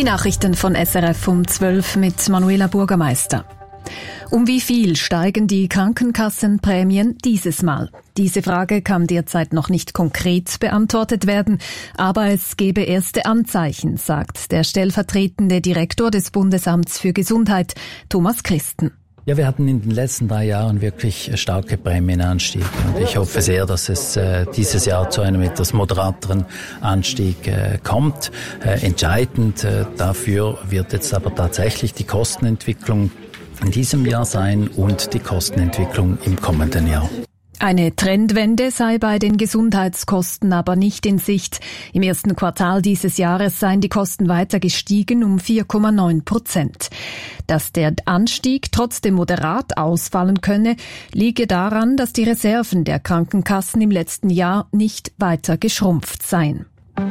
Nachrichten von SRF um 12 mit Manuela Bürgermeister. Um wie viel steigen die Krankenkassenprämien dieses Mal? Diese Frage kann derzeit noch nicht konkret beantwortet werden, aber es gebe erste Anzeichen, sagt der stellvertretende Direktor des Bundesamts für Gesundheit, Thomas Christen. Ja, wir hatten in den letzten 3 Jahren wirklich starke Prämienanstieg. Und ich hoffe sehr, dass es dieses Jahr zu einem etwas moderateren Anstieg kommt. Entscheidend dafür wird jetzt aber tatsächlich die Kostenentwicklung in diesem Jahr sein und die Kostenentwicklung im kommenden Jahr. Eine Trendwende sei bei den Gesundheitskosten aber nicht in Sicht. Im ersten Quartal dieses Jahres seien die Kosten weiter gestiegen um 4,9%. Dass der Anstieg trotzdem moderat ausfallen könne, liege daran, dass die Reserven der Krankenkassen im letzten Jahr nicht weiter geschrumpft seien.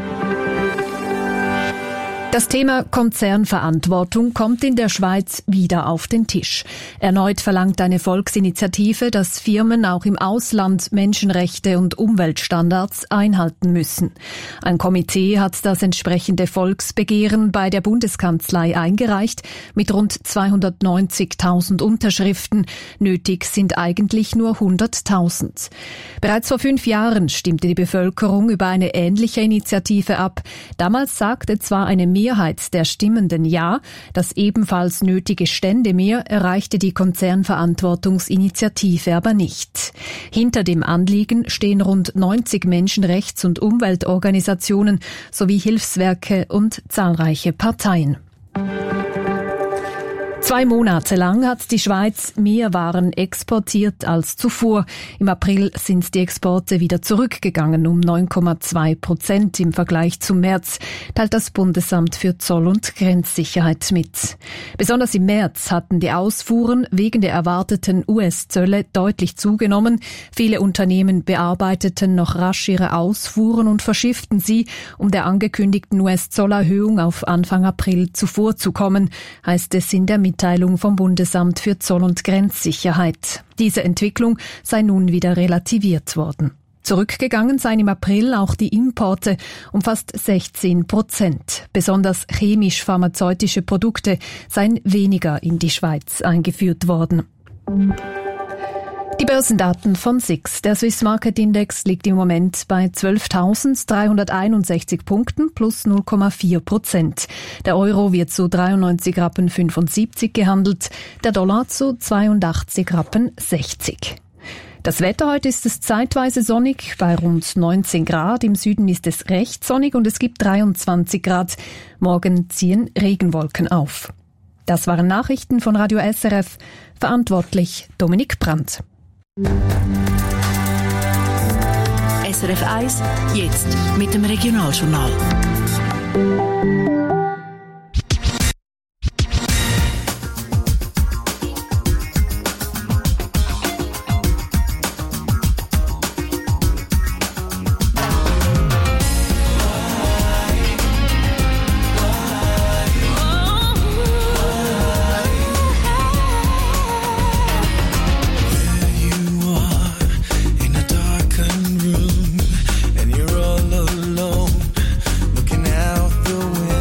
Das Thema Konzernverantwortung kommt in der Schweiz wieder auf den Tisch. Erneut verlangt eine Volksinitiative, dass Firmen auch im Ausland Menschenrechte und Umweltstandards einhalten müssen. Ein Komitee hat das entsprechende Volksbegehren bei der Bundeskanzlei eingereicht mit rund 290.000 Unterschriften. Nötig sind eigentlich nur 100.000. Bereits vor 5 Jahren stimmte die Bevölkerung über eine ähnliche Initiative ab. Damals sagte zwar eine Mehrheit der Stimmenden Ja, das ebenfalls nötige Ständemehr erreichte die Konzernverantwortungsinitiative aber nicht. Hinter dem Anliegen stehen rund 90 Menschenrechts- und Umweltorganisationen sowie Hilfswerke und zahlreiche Parteien. 2 Monate lang hat die Schweiz mehr Waren exportiert als zuvor. Im April sind die Exporte wieder zurückgegangen um 9,2% im Vergleich zum März, teilt das Bundesamt für Zoll- und Grenzsicherheit mit. Besonders im März hatten die Ausfuhren wegen der erwarteten US-Zölle deutlich zugenommen. Viele Unternehmen bearbeiteten noch rasch ihre Ausfuhren und verschifften sie, um der angekündigten US-Zollerhöhung auf Anfang April zuvorzukommen, heißt es in der Mitteilung vom Bundesamt für Zoll- und Grenzsicherheit. Diese Entwicklung sei nun wieder relativiert worden. Zurückgegangen seien im April auch die Importe um fast 16%. Besonders chemisch-pharmazeutische Produkte seien weniger in die Schweiz eingeführt worden. Die Börsendaten von SIX. Der Swiss Market Index liegt im Moment bei 12.361 Punkten plus 0,4%. Der Euro wird zu 93,75 Rappen gehandelt, der Dollar zu 82,60 Rappen. Das Wetter heute ist es zeitweise sonnig, bei rund 19 Grad. Im Süden ist es recht sonnig und es gibt 23 Grad. Morgen ziehen Regenwolken auf. Das waren Nachrichten von Radio SRF. Verantwortlich Dominik Brandt. SRF 1, jetzt mit dem Regionaljournal. Room and you're all alone, looking out the window.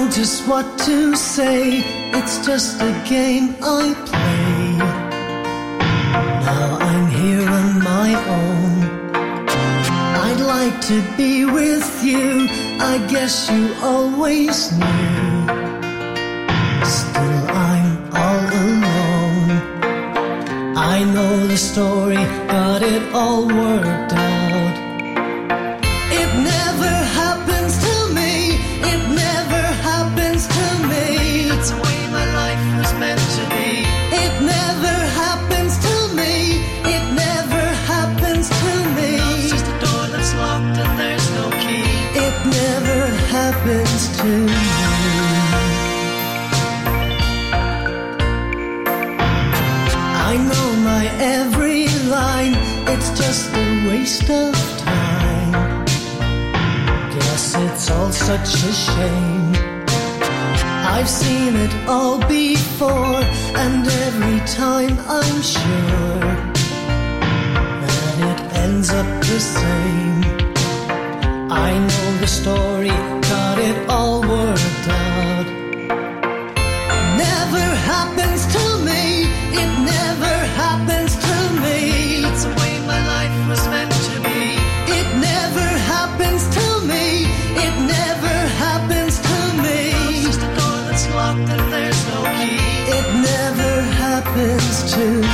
just what to say. It's just a game I play. Now I'm here on my own. I'd like to be with you. I guess you always knew. Still I'm all alone. I know the story, got it all worked out. It never happens to me. It never happens to me. That's the way my life was meant to be. It never happens to me. It never happens to me. It's just a door that's locked and there's no key. It never happens to me. I know my every line. It's just a waste of time. Guess it's all such a shame. I've seen it all before, and every time I'm sure that it ends up the same. I know the story, got it all worked out. Never happens to me. It never happens to me. It's the way my life was meant to be. It never happens to me. It never happens to me. It's just a door that's locked and there's no key. It never happens to me.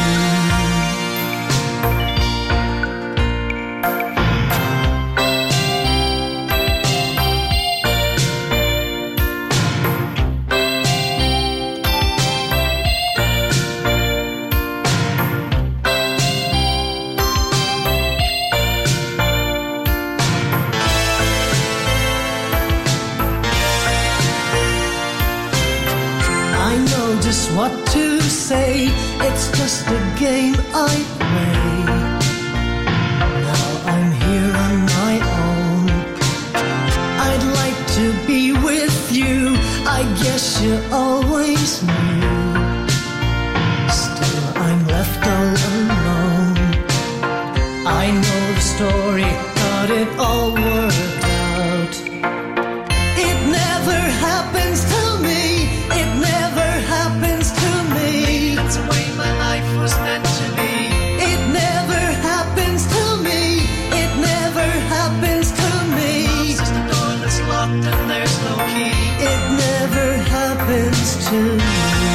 What to say, it's just a game I play. Now I'm here on my own. I'd like to be with you. I guess you always knew. Still I'm left all alone. I know the story, got it all worked out. It never happens to me. It never happens to me. That's the way my life was meant to be. It never happens to me. It never happens to me. It's just a door that's locked and there's no key. It never happens to me.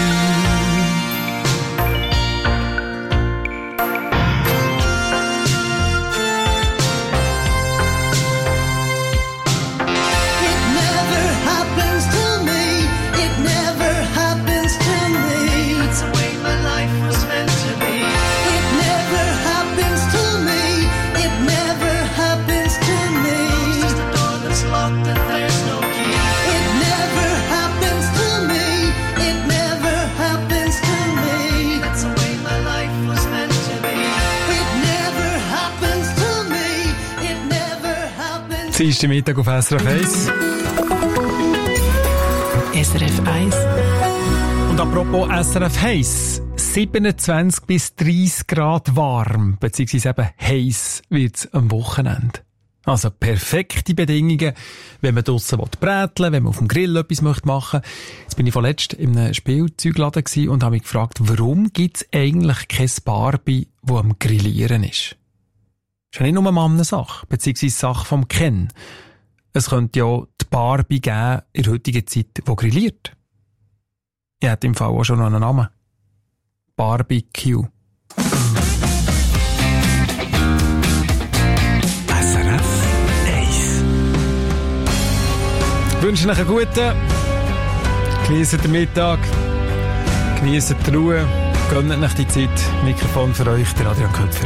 Dienstag Mittag auf SRF 1. SRF 1. Und apropos SRF 1, 27 bis 30 Grad warm, beziehungsweise eben heiß wird's am Wochenende. Also perfekte Bedingungen, wenn man draussen bräteln will, wenn man auf dem Grill etwas machen möchte. Jetzt bin ich vorletzt in einem Spielzeugladen und habe mich gefragt, warum gibt's eigentlich kein Barbie, das am Grillieren ist? Das ist ja nicht nur eine Mannensache, beziehungsweise Sache vom Ken. Es könnte ja die Barbie geben in der heutigen Zeit, die grilliert. Ich hätte im Fall auch schon noch einen Namen. Barbecue. SRF 1. Ich wünsche euch einen guten. Genießt den Mittag. Genießt die Ruhe. Gönnt euch die Zeit. Mikrofon für euch, der Adrian Köpfer.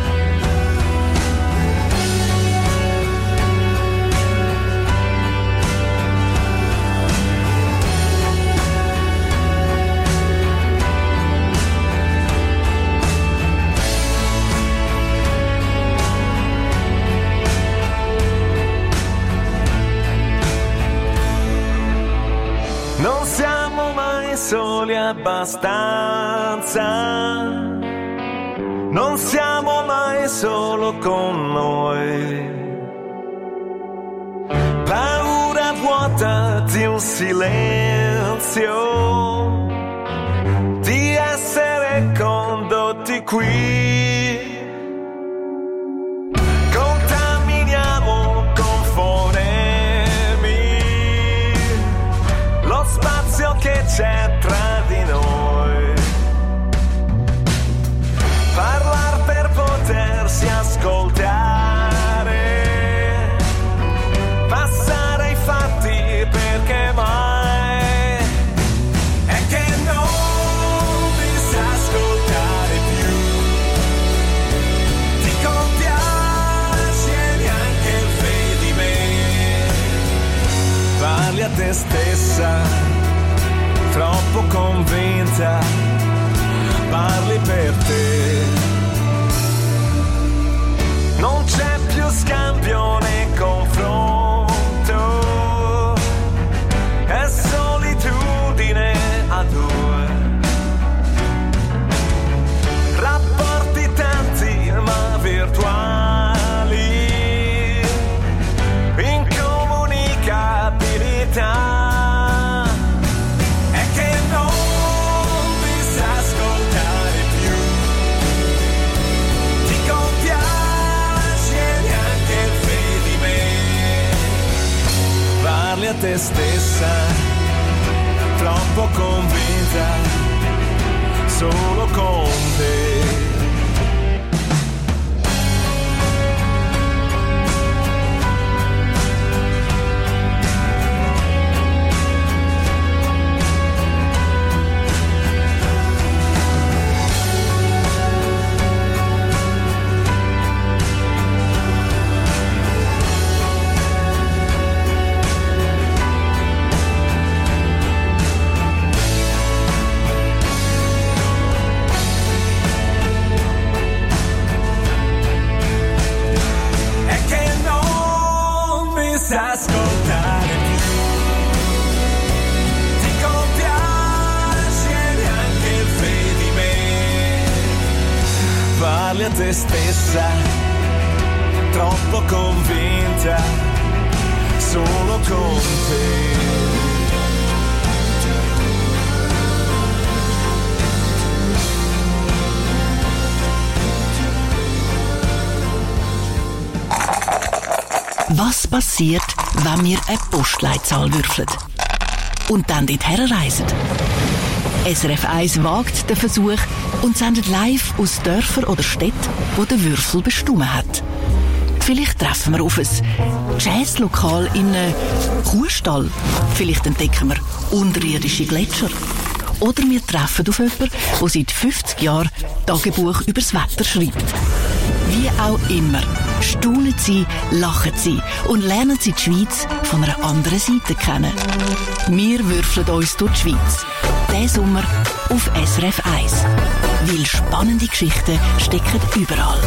Non siamo mai soli abbastanza, non siamo mai solo con noi. Paura vuole vuota di un silenzio, di essere condotti qui. Contaminiamo con fonemi lo spazio che c'è tra di noi. Parlar per potersi ascoltare, passare ai fatti perché mai è che non mi sa ascoltare più. Ti compiace neanche il vedi me. Parli a te stessa, troppo convinta, parli per te. Non c'è più scambio né confronto, è solitudine a due. Rapporti tanti ma virtuali, incomunicabilità. È che non mi sa ascoltare più. Ti compiace neanche il vedi me. Parli a te stessa, troppo convinta, solo con te. Sa ascoltare più. Ti compiace neanche il vedi me. Parli a te stessa, troppo convinta, solo con te. Was passiert, wenn wir eine Postleitzahl würfeln? Und dann dorthin reisen? SRF 1 wagt den Versuch und sendet live aus Dörfern oder Städten, wo der Würfel bestimmt hat. Vielleicht treffen wir auf ein Jazzlokal in einem Kuhstall. Vielleicht entdecken wir unterirdische Gletscher. Oder wir treffen auf jemanden, der seit 50 Jahren Tagebuch über das Wetter schreibt. Wie auch immer, staunen Sie, lachen Sie und lernen Sie die Schweiz von einer anderen Seite kennen. Wir würfeln uns durch die Schweiz. Diesen Sommer auf SRF 1. Weil spannende Geschichten stecken überall.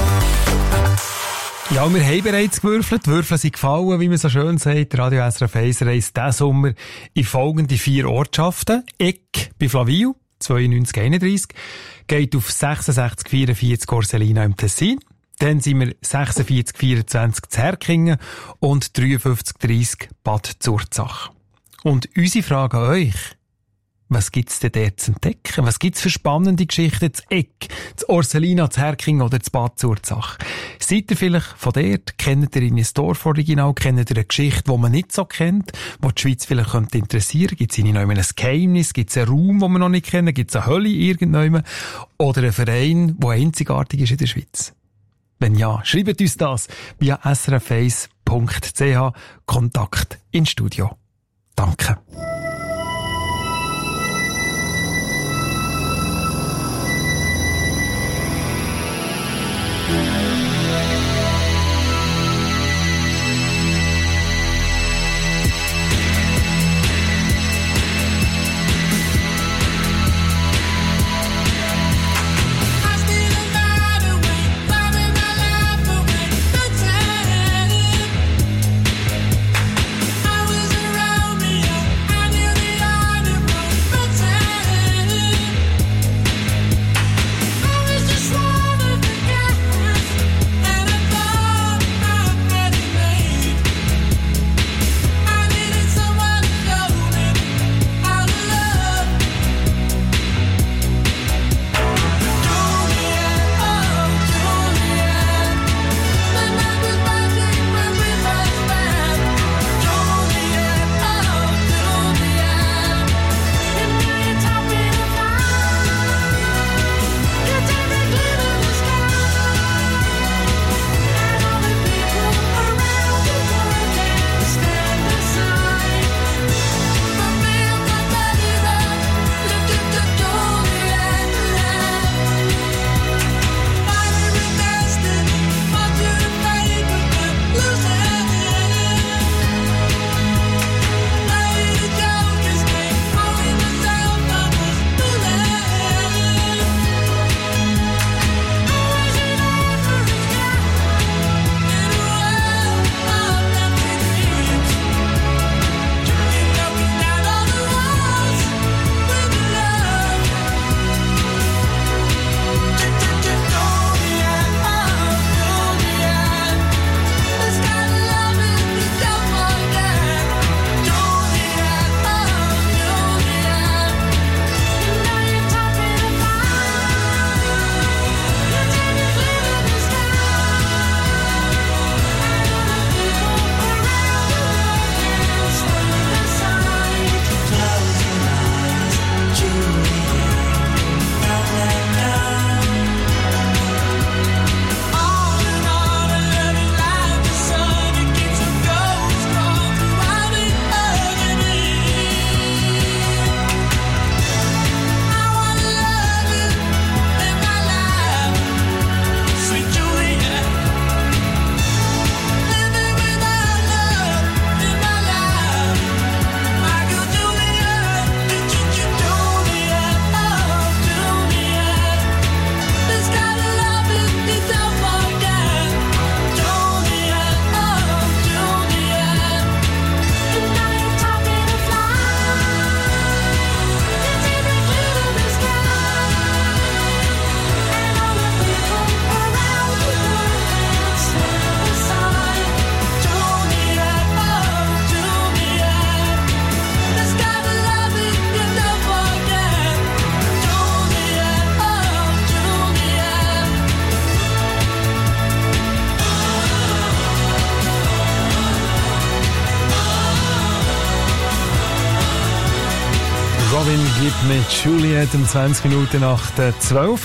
Ja, wir haben bereits gewürfelt. Die Würfel sind gefallen, wie man so schön sagt. Radio SRF 1 reist diesen Sommer in folgende 4 Ortschaften. Eck bei Flavio, 9231, geht auf 6644 Corselina im Tessin. Dann sind wir 4624 zu Herkingen und 5330 Bad Zurzach. Und unsere Frage an euch: Was gibt's denn dort zu entdecken? Was gibt's für spannende Geschichten zu Eck, zu Orselina, zu Herkingen oder zu Bad Zurzach? Seid ihr vielleicht von dort? Kennt ihr ein Dorforiginal? Kennt ihr eine Geschichte, die man nicht so kennt, die die Schweiz vielleicht könnte interessieren? Gibt's in einem ein Geheimnis? Gibt's einen Raum, den wir noch nicht kennen? Gibt's eine Hölle irgendjemand? Oder einen Verein, der einzigartig ist in der Schweiz? Wenn ja, schreibt uns das via srf1.ch Kontakt ins Studio. Danke. I was around me, and Robin gibt mit Juliet um 20 Minuten nach der 12.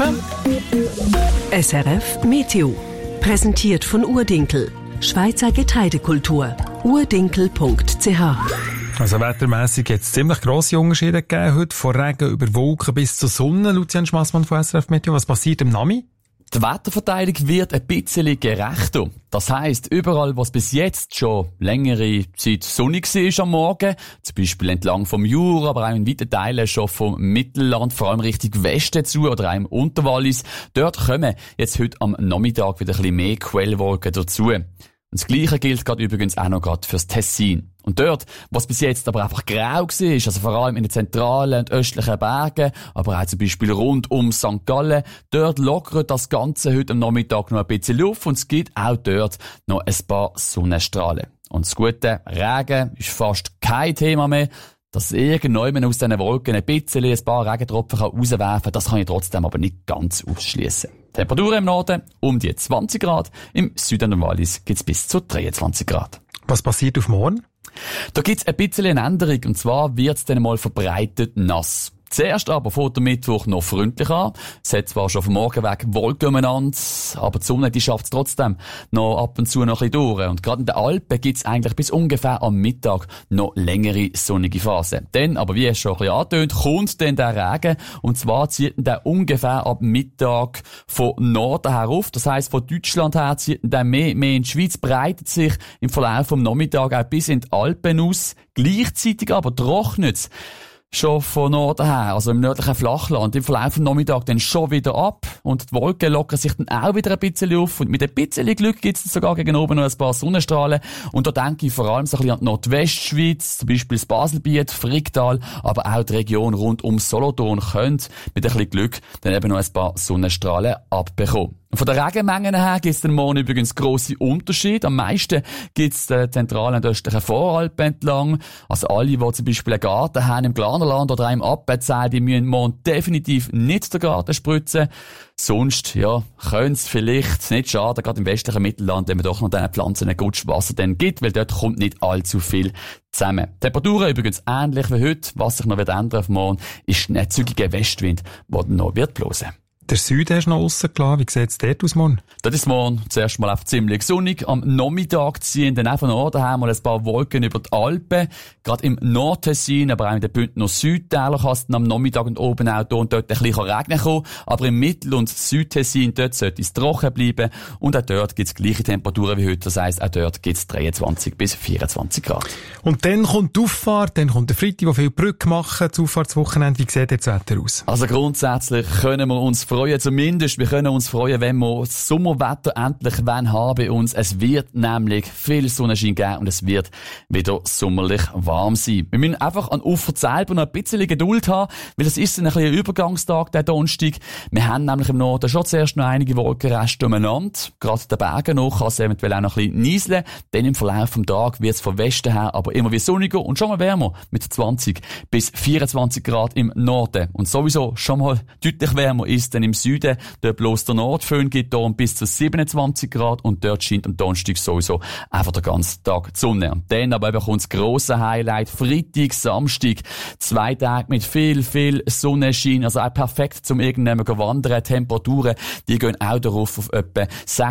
SRF Meteo. Präsentiert von Urdinkel. Schweizer Getreidekultur. urdinkel.ch. Also wettermässig hat es ziemlich grosse Unterschiede gegeben heute. Von Regen über Wolken bis zur Sonne. Lucian Schmassmann von SRF Meteo. Was passiert im Nami? Die Wetterverteilung wird ein bisschen gerechter. Das heisst, überall, wo es bis jetzt schon längere Zeit sonnig war am Morgen, zum Beispiel entlang vom Jura, aber auch in weiten Teilen schon vom Mittelland, vor allem Richtung Westen zu oder auch im Unterwallis, dort kommen jetzt heute am Nachmittag wieder ein bisschen mehr Quellwolken dazu. Und das Gleiche gilt gerade übrigens auch noch gerade fürs Tessin. Und dort, was bis jetzt aber einfach grau war, also vor allem in den zentralen und östlichen Bergen, aber auch zum Beispiel rund um St. Gallen, dort lockert das Ganze heute am Nachmittag noch ein bisschen Luft und es gibt auch dort noch ein paar Sonnenstrahlen. Und das Gute, Regen ist fast kein Thema mehr. Dass irgendjemand aus diesen Wolken ein paar Regentropfen rauswerfen kann, das kann ich trotzdem aber nicht ganz ausschließen. Temperaturen im Norden um die 20 Grad, im Süden und Wallis gibt es bis zu 23 Grad. Was passiert auf morgen? Da gibt es ein bisschen eine Änderung, und zwar wird es dann mal verbreitet nass. Zuerst aber fängt der Mittwoch noch freundlich an. Es hat zwar schon vom Morgen weg Wolken umeinander, aber die Sonne, die schafft es trotzdem noch ab und zu noch ein bisschen durch. Und gerade in den Alpen gibt es eigentlich bis ungefähr am Mittag noch längere sonnige Phasen. Dann, aber wie es schon ein bisschen angetönt, kommt dann der Regen. Und zwar zieht der ungefähr ab Mittag von Norden her auf. Das heisst, von Deutschland her zieht der mehr in die Schweiz, breitet sich im Verlauf vom Nachmittag auch bis in die Alpen aus. Gleichzeitig aber trocknet es schon von Norden her, also im nördlichen Flachland, im Verlauf des Nachmittags dann schon wieder ab und die Wolken lockern sich dann auch wieder ein bisschen auf und mit ein bisschen Glück gibt es sogar gegen oben noch ein paar Sonnenstrahlen und da denke ich vor allem so ein bisschen an die Nordwestschweiz, zum Beispiel das Baselbiet, Fricktal, aber auch die Region rund um Solothurn könnte mit ein bisschen Glück dann eben noch ein paar Sonnenstrahlen abbekommen. Von den Regenmengen her gibt es den morgen übrigens grosse Unterschiede. Am meisten gibt es den zentralen und östlichen Voralpen entlang. Also alle, die zum Beispiel einen Garten haben im Glanerland oder auch im Appenzell, die müssen morgen definitiv nicht den Garten spritzen. Sonst, ja, könnte es vielleicht nicht schaden, gerade im westlichen Mittelland, wenn man doch noch diesen Pflanzen ein gutes Wasser dann gibt, weil dort kommt nicht allzu viel zusammen. Die Temperaturen übrigens ähnlich wie heute. Was sich noch wird ändern auf morgen, ist ein zügiger Westwind, der dann noch wird blosen. Der Süden hast du noch rausgelassen. Wie sieht es dort aus morgen? Das ist morgen zuerst mal auf ziemlich sonnig. Am Nachmittag ziehen dann auch von Norden her mal ein paar Wolken über die Alpen. Gerade im Nordtessin, aber auch in den Bündner Südtälern kann es am Nachmittag und oben auch hier und dort ein bisschen regnen kommen. Aber im Mittel- und Südtessin, dort sollte es trocken bleiben. Und auch dort gibt es gleiche Temperaturen wie heute. Das heisst, auch dort gibt es 23 bis 24 Grad. Und dann kommt die Auffahrt, dann kommt der Freitag, wo viele Brücken machen, das Auffahrtswochenende. Wie sieht jetzt das Wetter aus? Also grundsätzlich können wir uns freuen, zumindest. Wir können uns freuen, wenn wir das Sommerwetter endlich haben bei uns. Es wird nämlich viel Sonnenschein geben und es wird wieder sommerlich warm sein. Wir müssen einfach an Ufer selber noch ein bisschen Geduld haben, weil es ist ein bisschen ein Übergangstag, der Donnerstag. Wir haben nämlich im Norden schon zuerst noch einige Wolkenreste umeinander. Gerade den Bergen noch kann es eventuell auch noch ein bisschen nieseln. Dann im Verlauf des Tages wird es von Westen her aber immer wie sonniger und schon mal wärmer mit 20 bis 24 Grad im Norden. Und sowieso schon mal deutlich wärmer ist dann im Süden. Dort bloß der Nordföhn geht da bis zu 27 Grad und dort scheint am Donnerstag sowieso einfach den ganzen Tag die Sonne. Und dann aber eben kommt das grosse Highlight, Freitag, Samstag, 2 Tage mit viel Sonnenschein, also auch perfekt zum irgendwann wandern. Temperaturen, die gehen auch darauf auf etwa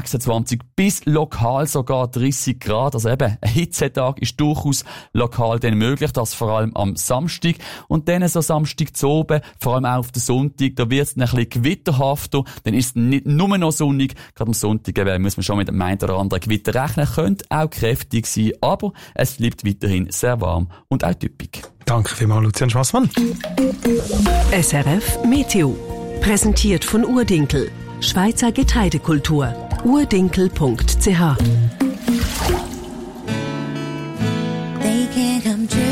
26 bis lokal sogar 30 Grad. Also eben, ein Hitzetag ist durchaus lokal dann möglich, das vor allem am Samstag. Und dann so Samstag zu oben, vor allem auch auf den Sonntag, da wird es ein bisschen gewitterhaft. Dann ist es nicht nur noch sonnig. Gerade am Sonntag muss man schon mit dem einen oder anderen Gewitter rechnen. Könnte auch kräftig sein, aber es bleibt weiterhin sehr warm und auch typisch. Danke vielmals, Lucian Schwassmann. SRF Meteo. Präsentiert von Urdinkel. Schweizer Getreidekultur. urdinkel.ch. They can't come true.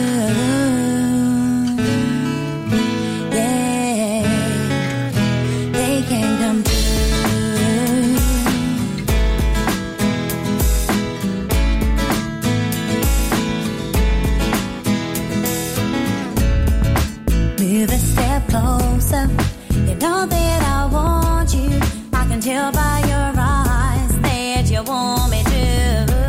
Move a step closer. You know that I want you. I can tell by your eyes that you want me to.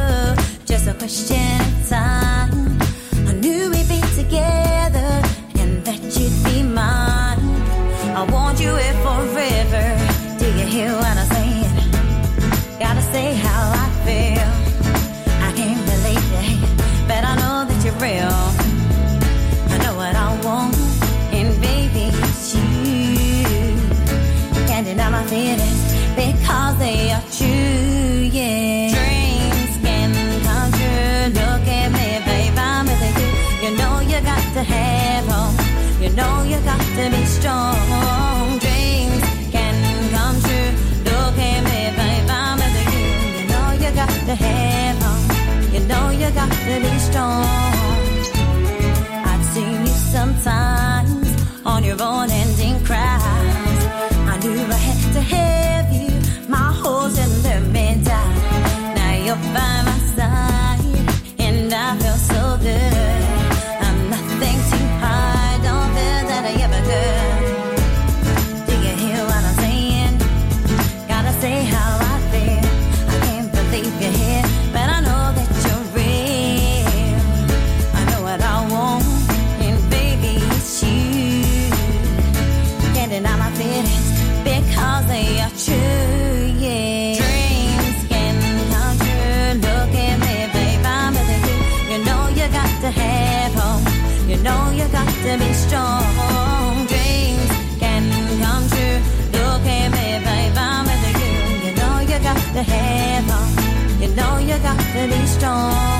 are true, yeah. Dreams can come true. Look at me, babe, I'm with you. You know you got to have hope. You know you got to be strong. Dreams can come true. Look at me, babe, I'm with you. You know you got to have hope. You know you got to be strong. I've seen you sometimes on your own ending cries. I knew I had to have you. My holes and let me die. Now you're by my side, and I feel so good. I'm nothing too hard, don't feel that I ever could. Do you hear what I'm saying? Gotta say how I feel. I can't believe you're here, but I know that you're real. I know what I want, and baby, it's you. Getting out my feelings because they are true, yeah. Dreams can come true. Look at me, babe, I'm with you. You know you got to have hope. You know you got to be strong. Dreams can come true. Look at me, babe, I'm with you. You know you got to have hope. You know you got to be strong.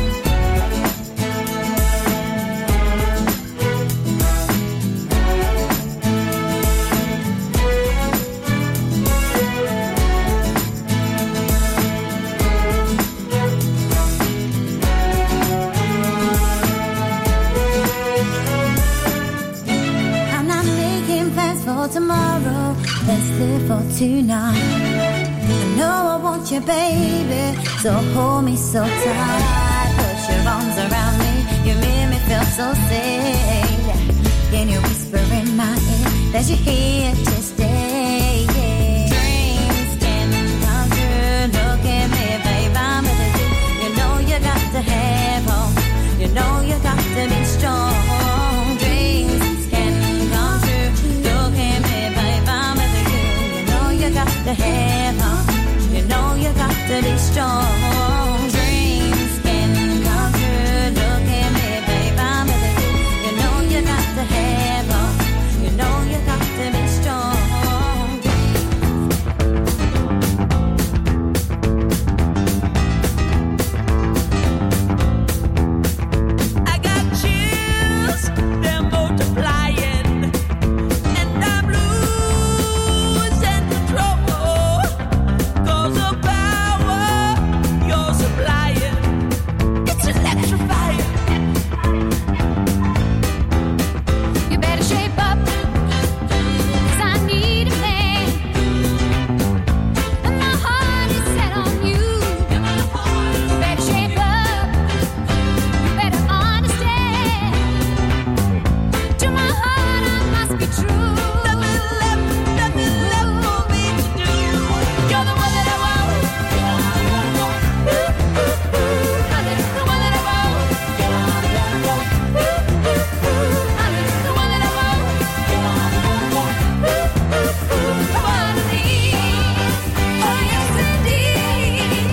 Tomorrow, let's live for tonight. I know I want you, baby, so hold me so tight. Put your arms around me, you make me feel so safe. Can you whisper in my ear that you're here to stay? Yeah. Dreams can come true. Look at me, babe, I'm with you. You know you got to have hope. You know you got to be strong. Dreams can come true. Look at me, babe, I'm with you. You know you got to have hope. You know you got to be strong. Dreams can come true. Look at me, babe, I'm with you. You know you got to have hope. You know you got to be strong. I got chills, they're multiplying, and I'm losing control. 'Cause the power you're supplying, it's electrifying. You better shape up, 'cause I need a man, and my heart is set on you. You better shape up, you better understand. To my heart I must be true. Nothing left for me to do. You're the one that I want. Honey, the one that I want. Honey, the one that I want. One of these. Oh yes indeed.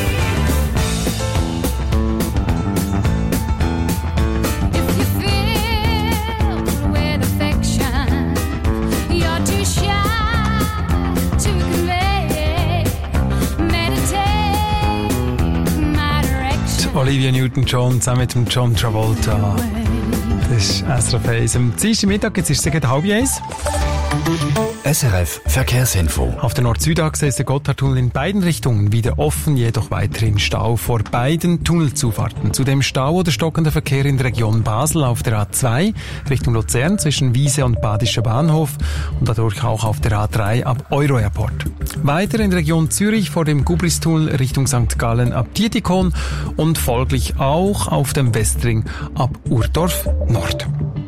If you feel with affection, you're too shy to convey. Meditate my direction. Olivia Newton-John zusammen mit dem John Travolta. Das ist SRF 1. Am Dienstagmittag, jetzt ist es gegen 12:30. SRF Verkehrsinfo. Auf der Nord-Süd-Achse ist der Gotthardtunnel in beiden Richtungen wieder offen, jedoch weiterhin Stau vor beiden Tunnelzufahrten. Zudem Stau oder stockender Verkehr in der Region Basel auf der A2 Richtung Luzern zwischen Wiese und Badischer Bahnhof und dadurch auch auf der A3 ab Euro-Airport. Weiter in der Region Zürich vor dem Gubristunnel Richtung St. Gallen ab Dietikon und folglich auch auf dem Westring ab Urdorf Nord.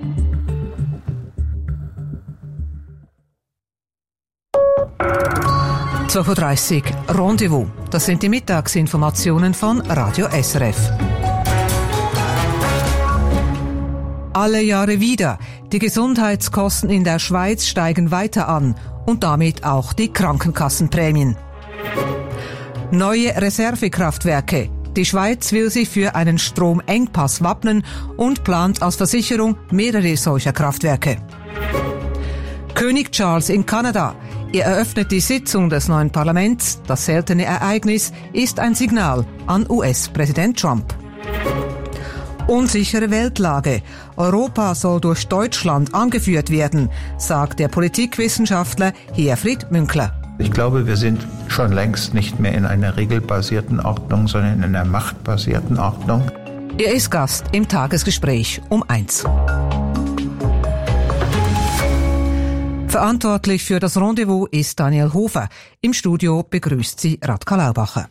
«12:30 Uhr Rendezvous». Das sind die Mittagsinformationen von Radio SRF. Alle Jahre wieder. Die Gesundheitskosten in der Schweiz steigen weiter an und damit auch die Krankenkassenprämien. Neue Reservekraftwerke. Die Schweiz will sich für einen Stromengpass wappnen und plant als Versicherung mehrere solcher Kraftwerke. König Charles in Kanada. Er eröffnet die Sitzung des neuen Parlaments. Das seltene Ereignis ist ein Signal an US-Präsident Trump. Unsichere Weltlage. Europa soll durch Deutschland angeführt werden, sagt der Politikwissenschaftler Herfried Münkler. Ich glaube, wir sind schon längst nicht mehr in einer regelbasierten Ordnung, sondern in einer machtbasierten Ordnung. Er ist Gast im Tagesgespräch um 1. Verantwortlich für das Rendezvous ist Daniel Hofer. Im Studio begrüßt sie Radka Laubacher.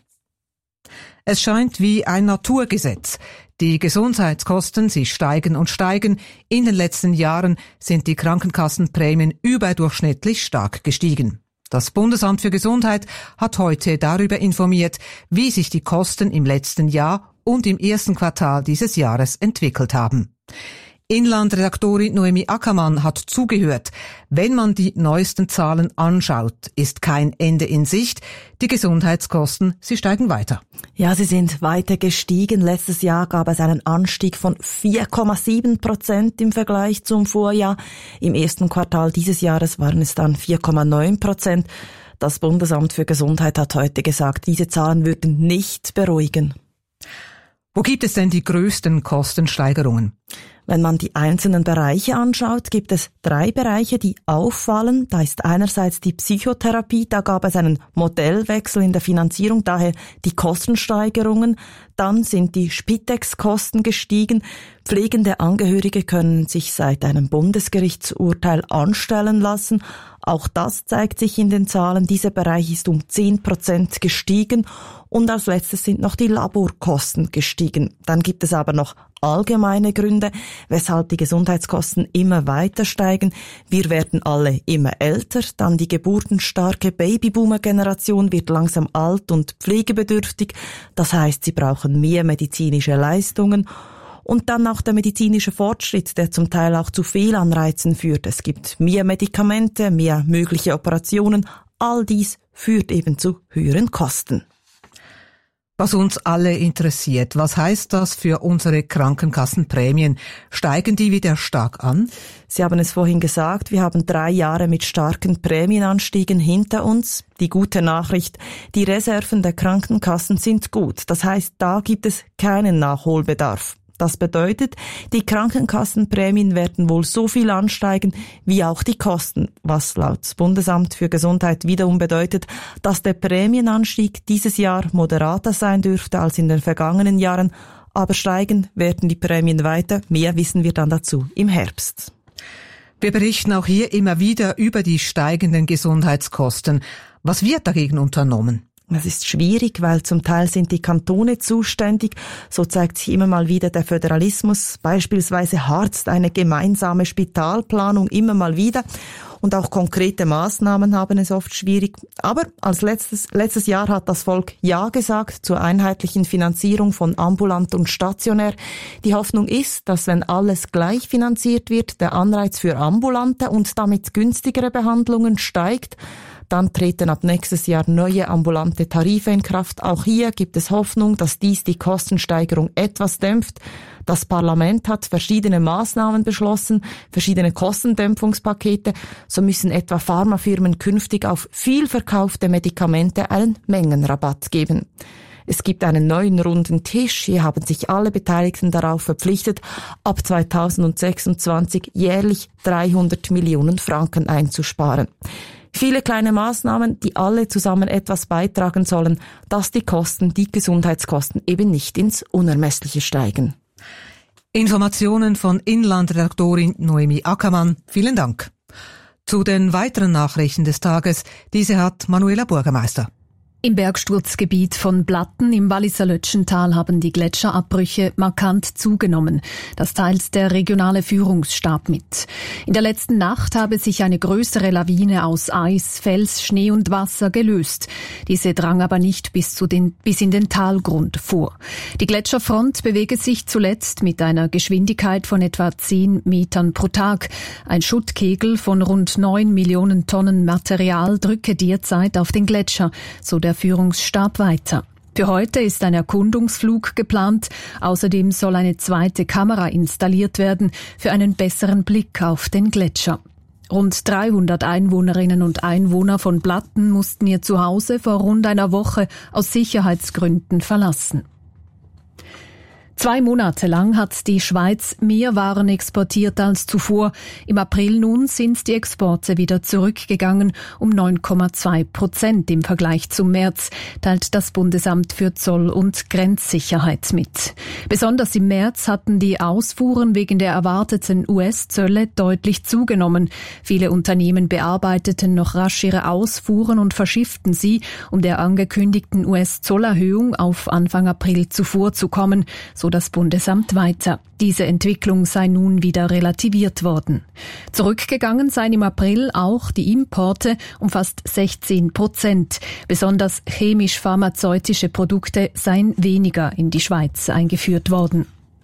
Es scheint wie ein Naturgesetz. Die Gesundheitskosten, sie steigen und steigen. In den letzten Jahren sind die Krankenkassenprämien überdurchschnittlich stark gestiegen. Das Bundesamt für Gesundheit hat heute darüber informiert, wie sich die Kosten im letzten Jahr und im ersten Quartal dieses Jahres entwickelt haben. Inlandredaktorin Noemi Ackermann hat zugehört. Wenn man die neuesten Zahlen anschaut, ist kein Ende in Sicht. Die Gesundheitskosten, sie steigen weiter. Ja, sie sind weiter gestiegen. Letztes Jahr gab es einen Anstieg von 4,7% im Vergleich zum Vorjahr. Im ersten Quartal dieses Jahres waren es dann 4,9%. Das Bundesamt für Gesundheit hat heute gesagt, diese Zahlen würden nicht beruhigen. Wo gibt es denn die größten Kostensteigerungen? Wenn man die einzelnen Bereiche anschaut, gibt es 3 Bereiche, die auffallen. Da ist einerseits die Psychotherapie, da gab es einen Modellwechsel in der Finanzierung, daher die Kostensteigerungen. Dann sind die Spitex-Kosten gestiegen. Pflegende Angehörige können sich seit einem Bundesgerichtsurteil anstellen lassen. Auch das zeigt sich in den Zahlen. Dieser Bereich ist um 10% gestiegen. Und als letztes sind noch die Laborkosten gestiegen. Dann gibt es aber noch allgemeine Gründe, weshalb die Gesundheitskosten immer weiter steigen. Wir werden alle immer älter, dann die geburtenstarke Babyboomer-Generation wird langsam alt und pflegebedürftig. Das heißt, sie brauchen mehr medizinische Leistungen. Und dann auch der medizinische Fortschritt, der zum Teil auch zu Fehlanreizen führt. Es gibt mehr Medikamente, mehr mögliche Operationen. All dies führt eben zu höheren Kosten. Was uns alle interessiert, was heißt das für unsere Krankenkassenprämien? Steigen die wieder stark an? Sie haben es vorhin gesagt, wir haben 3 Jahre mit starken Prämienanstiegen hinter uns. Die gute Nachricht, die Reserven der Krankenkassen sind gut. Das heißt, da gibt es keinen Nachholbedarf. Das bedeutet, die Krankenkassenprämien werden wohl so viel ansteigen wie auch die Kosten, was laut Bundesamt für Gesundheit wiederum bedeutet, dass der Prämienanstieg dieses Jahr moderater sein dürfte als in den vergangenen Jahren, aber steigen werden die Prämien weiter. Mehr wissen wir dann dazu im Herbst. Wir berichten auch hier immer wieder über die steigenden Gesundheitskosten. Was wird dagegen unternommen? Es ist schwierig, weil zum Teil sind die Kantone zuständig. So zeigt sich immer mal wieder der Föderalismus. Beispielsweise harzt eine gemeinsame Spitalplanung immer mal wieder. Und auch konkrete Maßnahmen haben es oft schwierig. Aber als letztes Jahr hat das Volk Ja gesagt zur einheitlichen Finanzierung von ambulant und stationär. Die Hoffnung ist, dass wenn alles gleich finanziert wird, der Anreiz für ambulante und damit günstigere Behandlungen steigt. Dann treten ab nächstes Jahr neue ambulante Tarife in Kraft. Auch hier gibt es Hoffnung, dass dies die Kostensteigerung etwas dämpft. Das Parlament hat verschiedene Maßnahmen beschlossen, verschiedene Kostendämpfungspakete. So müssen etwa Pharmafirmen künftig auf viel verkaufte Medikamente einen Mengenrabatt geben. Es gibt einen neuen runden Tisch. Hier haben sich alle Beteiligten darauf verpflichtet, ab 2026 jährlich 300 Millionen Franken einzusparen. Viele kleine Maßnahmen, die alle zusammen etwas beitragen sollen, dass die Gesundheitskosten eben nicht ins Unermessliche steigen. Informationen von Inlandredaktorin Noemi Ackermann. Vielen Dank. Zu den weiteren Nachrichten des Tages. Diese hat Manuela Bürgermeister. Im Bergsturzgebiet von Blatten im Walliser Lötschental haben die Gletscherabbrüche markant zugenommen. Das teilt der regionale Führungsstab mit. In der letzten Nacht habe sich eine größere Lawine aus Eis, Fels, Schnee und Wasser gelöst. Diese drang aber nicht bis in den Talgrund vor. Die Gletscherfront bewege sich zuletzt mit einer Geschwindigkeit von etwa 10 Metern pro Tag. Ein Schuttkegel von rund 9 Millionen Tonnen Material drücke derzeit auf den Gletscher, so der Führungsstab weiter. Für heute ist ein Erkundungsflug geplant. Außerdem soll eine zweite Kamera installiert werden für einen besseren Blick auf den Gletscher. Rund 300 Einwohnerinnen und Einwohner von Blatten mussten ihr Zuhause vor rund einer Woche aus Sicherheitsgründen verlassen. 2 Monate lang hat die Schweiz mehr Waren exportiert als zuvor. Im April nun sind die Exporte wieder zurückgegangen um 9,2% im Vergleich zum März, teilt das Bundesamt für Zoll- und Grenzsicherheit mit. Besonders im März hatten die Ausfuhren wegen der erwarteten US-Zölle deutlich zugenommen. Viele Unternehmen bearbeiteten noch rasch ihre Ausfuhren und verschifften sie, um der angekündigten US-Zollerhöhung auf Anfang April zuvorzukommen, so das Bundesamt weiter. Diese Entwicklung sei nun wieder relativiert worden. Zurückgegangen seien im April auch die Importe um fast 16%. Besonders chemisch-pharmazeutische Produkte seien weniger in die Schweiz eingeführt worden.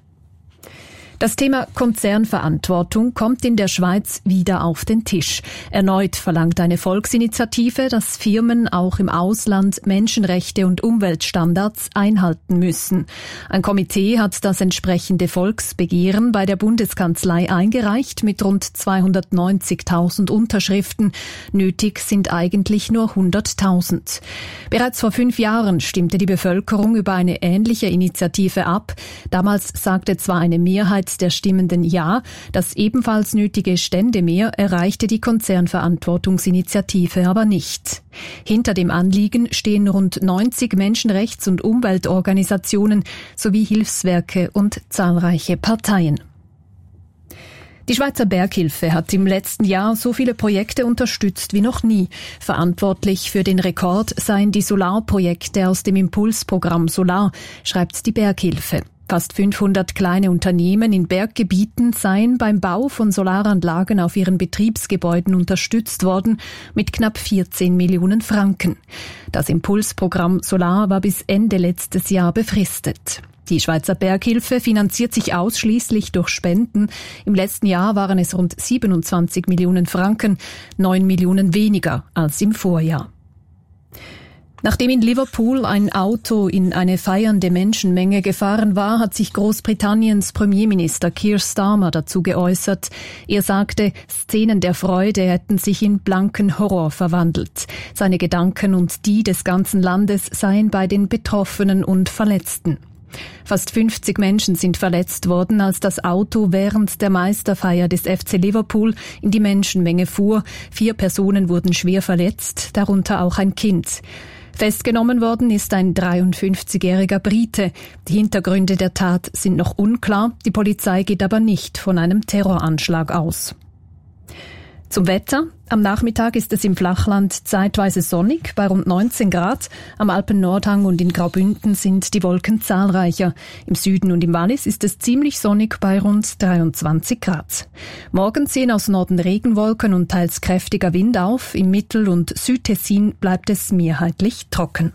Das Thema Konzernverantwortung kommt in der Schweiz wieder auf den Tisch. Erneut verlangt eine Volksinitiative, dass Firmen auch im Ausland Menschenrechte und Umweltstandards einhalten müssen. Ein Komitee hat das entsprechende Volksbegehren bei der Bundeskanzlei eingereicht mit rund 290.000 Unterschriften. Nötig sind eigentlich nur 100.000. Bereits vor 5 Jahren stimmte die Bevölkerung über eine ähnliche Initiative ab. Damals sagte zwar eine Mehrheit der Stimmenden Ja, das ebenfalls nötige Ständemehr erreichte die Konzernverantwortungsinitiative aber nicht. Hinter dem Anliegen stehen rund 90 Menschenrechts- und Umweltorganisationen sowie Hilfswerke und zahlreiche Parteien. Die Schweizer Berghilfe hat im letzten Jahr so viele Projekte unterstützt wie noch nie. Verantwortlich für den Rekord seien die Solarprojekte aus dem Impulsprogramm Solar, schreibt die Berghilfe. Fast 500 kleine Unternehmen in Berggebieten seien beim Bau von Solaranlagen auf ihren Betriebsgebäuden unterstützt worden mit knapp 14 Millionen Franken. Das Impulsprogramm Solar war bis Ende letztes Jahr befristet. Die Schweizer Berghilfe finanziert sich ausschließlich durch Spenden. Im letzten Jahr waren es rund 27 Millionen Franken, 9 Millionen weniger als im Vorjahr. Nachdem in Liverpool ein Auto in eine feiernde Menschenmenge gefahren war, hat sich Großbritanniens Premierminister Keir Starmer dazu geäußert. Er sagte, Szenen der Freude hätten sich in blanken Horror verwandelt. Seine Gedanken und die des ganzen Landes seien bei den Betroffenen und Verletzten. Fast 50 Menschen sind verletzt worden, als das Auto während der Meisterfeier des FC Liverpool in die Menschenmenge fuhr. 4 Personen wurden schwer verletzt, darunter auch ein Kind. Festgenommen worden ist ein 53-jähriger Brite. Die Hintergründe der Tat sind noch unklar. Die Polizei geht aber nicht von einem Terroranschlag aus. Zum Wetter. Am Nachmittag ist es im Flachland zeitweise sonnig bei rund 19 Grad. Am Alpen-Nordhang und in Graubünden sind die Wolken zahlreicher. Im Süden und im Wallis ist es ziemlich sonnig bei rund 23 Grad. Morgen ziehen aus Norden Regenwolken und teils kräftiger Wind auf. Im Mittel- und Südtessin bleibt es mehrheitlich trocken.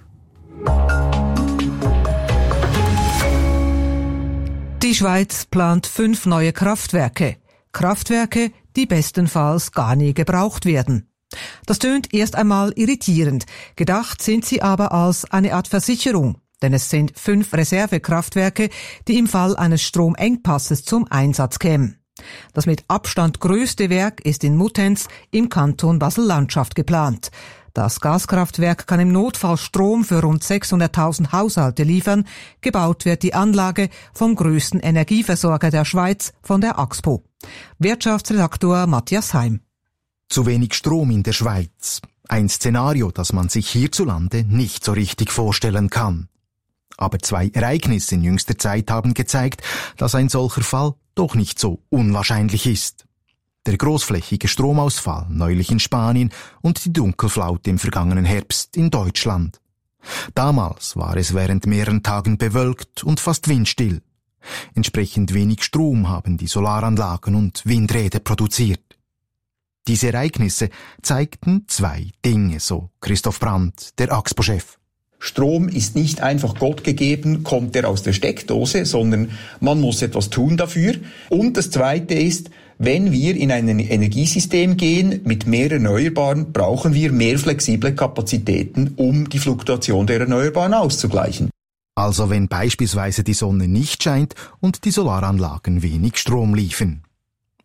Die Schweiz plant 5 neue Kraftwerke. Kraftwerke, die bestenfalls gar nie gebraucht werden. Das tönt erst einmal irritierend, gedacht sind sie aber als eine Art Versicherung, denn es sind 5 Reservekraftwerke, die im Fall eines Stromengpasses zum Einsatz kämen. Das mit Abstand größte Werk ist in Muttenz im Kanton Basel-Landschaft geplant. Das Gaskraftwerk kann im Notfall Strom für rund 600.000 Haushalte liefern. Gebaut wird die Anlage vom größten Energieversorger der Schweiz, von der Axpo. Wirtschaftsredaktor Matthias Heim. Zu wenig Strom in der Schweiz. Ein Szenario, das man sich hierzulande nicht so richtig vorstellen kann. Aber 2 Ereignisse in jüngster Zeit haben gezeigt, dass ein solcher Fall doch nicht so unwahrscheinlich ist. Der großflächige Stromausfall neulich in Spanien und die Dunkelflaute im vergangenen Herbst in Deutschland. Damals war es während mehreren Tagen bewölkt und fast windstill. Entsprechend wenig Strom haben die Solaranlagen und Windräder produziert. Diese Ereignisse zeigten 2 Dinge, so Christoph Brandt, der Axpo-Chef. Strom ist nicht einfach Gott gegeben, kommt er aus der Steckdose, sondern man muss etwas tun dafür. Und das Zweite ist, wenn wir in ein Energiesystem gehen mit mehr Erneuerbaren, brauchen wir mehr flexible Kapazitäten, um die Fluktuation der Erneuerbaren auszugleichen. Also wenn beispielsweise die Sonne nicht scheint und die Solaranlagen wenig Strom liefern.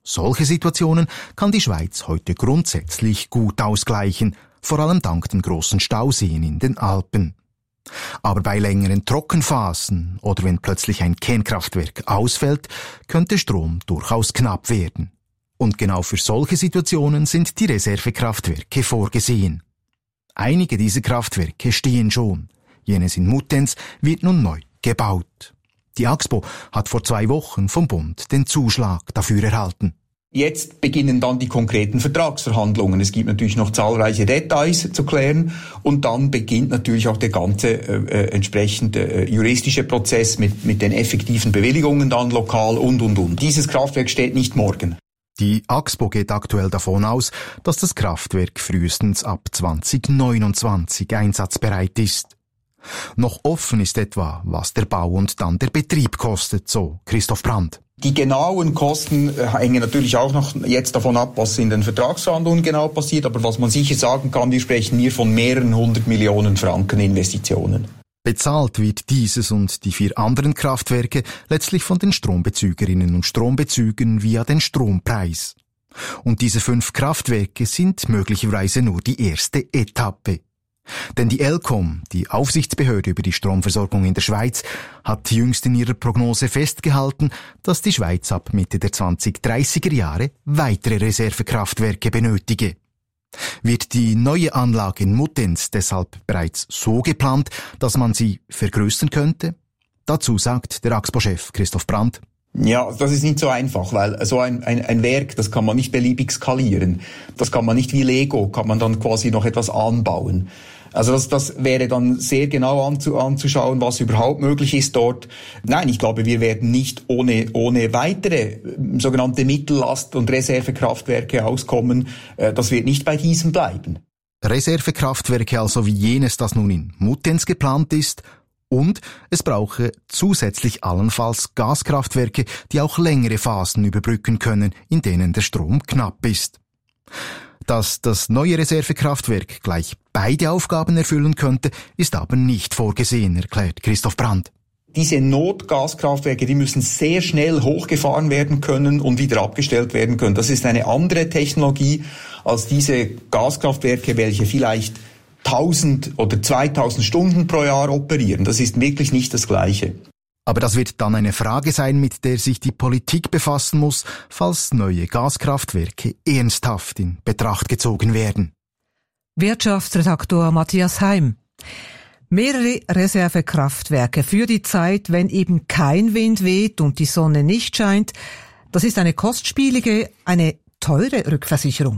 Solche Situationen kann die Schweiz heute grundsätzlich gut ausgleichen, vor allem dank den grossen Stauseen in den Alpen. Aber bei längeren Trockenphasen oder wenn plötzlich ein Kernkraftwerk ausfällt, könnte Strom durchaus knapp werden. Und genau für solche Situationen sind die Reservekraftwerke vorgesehen. Einige dieser Kraftwerke stehen schon. Jenes in Muttenz wird nun neu gebaut. Die AXPO hat vor 2 Wochen vom Bund den Zuschlag dafür erhalten. Jetzt beginnen dann die konkreten Vertragsverhandlungen. Es gibt natürlich noch zahlreiche Details zu klären und dann beginnt natürlich auch der ganze entsprechende juristische Prozess mit den effektiven Bewilligungen dann lokal und. Dieses Kraftwerk steht nicht morgen. Die AXPO geht aktuell davon aus, dass das Kraftwerk frühestens ab 2029 einsatzbereit ist. Noch offen ist etwa, was der Bau und dann der Betrieb kostet, so Christoph Brand. Die genauen Kosten hängen natürlich auch noch jetzt davon ab, was in den Vertragsverhandlungen genau passiert. Aber was man sicher sagen kann, wir sprechen hier von mehreren 100 Millionen Franken Investitionen. Bezahlt wird dieses und die 4 anderen Kraftwerke letztlich von den Strombezügerinnen und Strombezügern via den Strompreis. Und diese 5 Kraftwerke sind möglicherweise nur die erste Etappe. Denn die ElCom, die Aufsichtsbehörde über die Stromversorgung in der Schweiz, hat jüngst in ihrer Prognose festgehalten, dass die Schweiz ab Mitte der 2030er Jahre weitere Reservekraftwerke benötige. Wird die neue Anlage in Muttenz deshalb bereits so geplant, dass man sie vergrößern könnte? Dazu sagt der AXPO-Chef Christoph Brand. Ja, das ist nicht so einfach, weil so ein Werk, das kann man nicht beliebig skalieren. Das kann man nicht wie Lego, kann man dann quasi noch etwas anbauen. Also das wäre dann sehr genau anzuschauen, was überhaupt möglich ist dort. Nein, ich glaube, wir werden nicht ohne weitere sogenannte Mittellast- und Reservekraftwerke auskommen. Das wird nicht bei diesem bleiben. Reservekraftwerke also wie jenes, das nun in Muttenz geplant ist. Und es brauche zusätzlich allenfalls Gaskraftwerke, die auch längere Phasen überbrücken können, in denen der Strom knapp ist. Dass das neue Reservekraftwerk gleich beide Aufgaben erfüllen könnte, ist aber nicht vorgesehen, erklärt Christoph Brand. Diese Notgaskraftwerke, die müssen sehr schnell hochgefahren werden können und wieder abgestellt werden können. Das ist eine andere Technologie als diese Gaskraftwerke, welche vielleicht 1000 oder 2000 Stunden pro Jahr operieren. Das ist wirklich nicht das Gleiche. Aber das wird dann eine Frage sein, mit der sich die Politik befassen muss, falls neue Gaskraftwerke ernsthaft in Betracht gezogen werden. Wirtschaftsredaktor Matthias Heim. Mehrere Reservekraftwerke für die Zeit, wenn eben kein Wind weht und die Sonne nicht scheint, das ist eine kostspielige, eine teure Rückversicherung.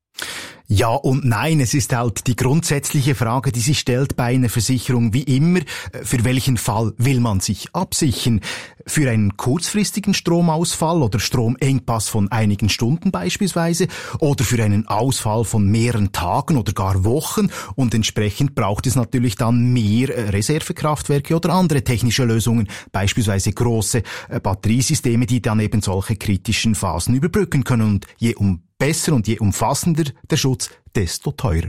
Ja und nein, es ist halt die grundsätzliche Frage, die sich stellt bei einer Versicherung wie immer, für welchen Fall will man sich absichern? Für einen kurzfristigen Stromausfall oder Stromengpass von einigen Stunden beispielsweise oder für einen Ausfall von mehreren Tagen oder gar Wochen und entsprechend braucht es natürlich dann mehr Reservekraftwerke oder andere technische Lösungen, beispielsweise große Batteriesysteme, die dann eben solche kritischen Phasen überbrücken können und je besser und je umfassender der Schutz, desto teurer.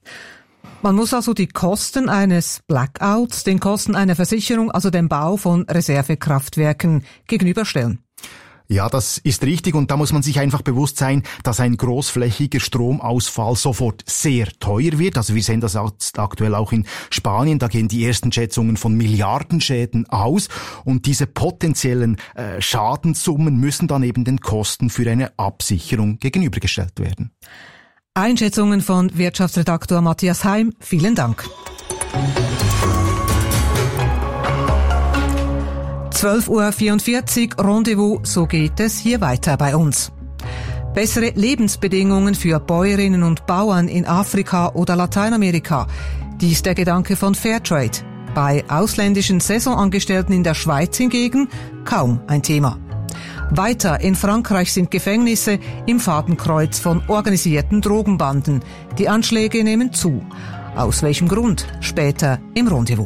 Man muss also die Kosten eines Blackouts den Kosten einer Versicherung, also dem Bau von Reservekraftwerken, gegenüberstellen. Ja, das ist richtig und da muss man sich einfach bewusst sein, dass ein großflächiger Stromausfall sofort sehr teuer wird. Also wir sehen das aktuell auch in Spanien, da gehen die ersten Schätzungen von Milliardenschäden aus und diese potenziellen Schadenssummen müssen dann eben den Kosten für eine Absicherung gegenübergestellt werden. Einschätzungen von Wirtschaftsredaktor Matthias Heim, vielen Dank. 12:44 Uhr, Rendezvous, so geht es hier weiter bei uns. Bessere Lebensbedingungen für Bäuerinnen und Bauern in Afrika oder Lateinamerika. Dies der Gedanke von Fairtrade. Bei ausländischen Saisonangestellten in der Schweiz hingegen kaum ein Thema. Weiter in Frankreich sind Gefängnisse im Fadenkreuz von organisierten Drogenbanden. Die Anschläge nehmen zu. Aus welchem Grund? Später im Rendezvous.